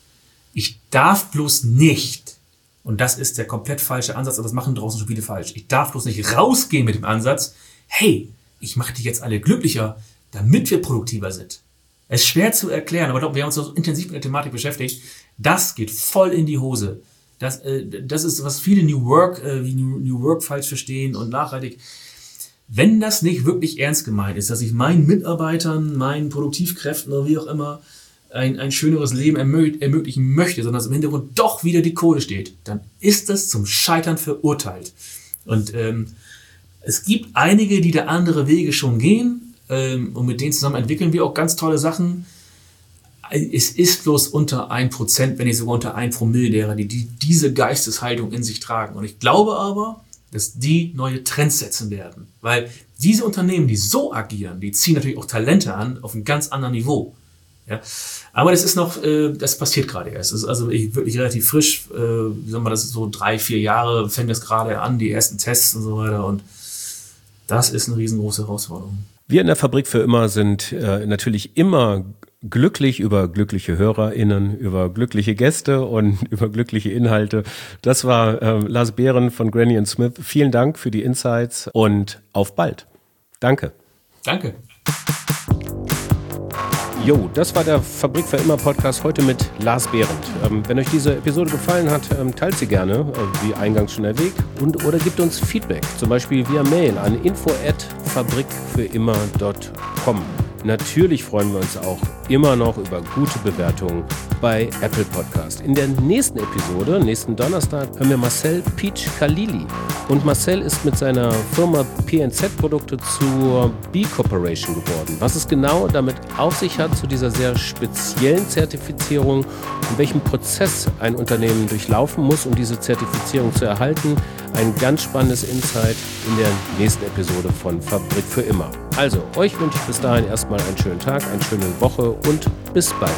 Ich darf bloß nicht, und das ist der komplett falsche Ansatz, aber das machen draußen schon viele falsch, ich darf bloß nicht rausgehen mit dem Ansatz, hey, ich mache die jetzt alle glücklicher, damit wir produktiver sind. Es ist schwer zu erklären, aber ich glaube, wir haben uns so intensiv mit der Thematik beschäftigt. Das geht voll in die Hose. Das, äh, das ist, was viele New Work, äh, wie New, New Work falsch verstehen und nachhaltig. Wenn das nicht wirklich ernst gemeint ist, dass ich meinen Mitarbeitern, meinen Produktivkräften oder wie auch immer ein, ein schöneres Leben ermö- ermöglichen möchte, sondern dass im Hintergrund doch wieder die Kohle steht, dann ist das zum Scheitern verurteilt. Und ähm, es gibt einige, die da andere Wege schon gehen, ähm, und mit denen zusammen entwickeln wir auch ganz tolle Sachen. Es ist bloß unter ein Prozent, wenn nicht sogar unter ein Promille derer, die, die diese Geisteshaltung in sich tragen. Und ich glaube aber, dass die neue Trends setzen werden. Weil diese Unternehmen, die so agieren, die ziehen natürlich auch Talente an auf einem ganz anderen Niveau. Ja? Aber das ist noch, äh, das passiert gerade erst. Das ist also wirklich relativ frisch. Äh, wie sagen wir, das ist so drei, vier Jahre, fängt das gerade an, die ersten Tests und so weiter. Und das ist eine riesengroße Herausforderung. Wir in der Fabrik für immer sind äh, natürlich immer glücklich über glückliche HörerInnen, über glückliche Gäste und über glückliche Inhalte. Das war äh, Lars Behren von Granny and Smith. Vielen Dank für die Insights und auf bald. Danke. Danke. Jo, das war der Fabrik für immer Podcast heute mit Lars Behrendt. Ähm, wenn euch diese Episode gefallen hat, ähm, teilt sie gerne, äh, wie eingangs schon erwähnt, und oder gebt uns Feedback, zum Beispiel via Mail an info at fabrikfürimmer punkt com. Natürlich freuen wir uns auch immer noch über gute Bewertungen bei Apple Podcast. In der nächsten Episode, nächsten Donnerstag, hören wir Marcel Peach Khalili. Und Marcel ist mit seiner Firma P N Z-Produkte zur B Corporation geworden. Was es genau damit auf sich hat, zu dieser sehr speziellen Zertifizierung und welchen Prozess ein Unternehmen durchlaufen muss, um diese Zertifizierung zu erhalten, ein ganz spannendes Insight in der nächsten Episode von Fabrik für immer. Also, euch wünsche ich bis dahin erstmal einen schönen Tag, eine schöne Woche und bis bald.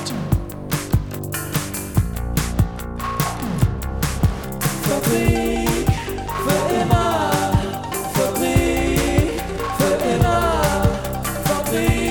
Fabrik für immer, Fabrik für immer, Fabrik.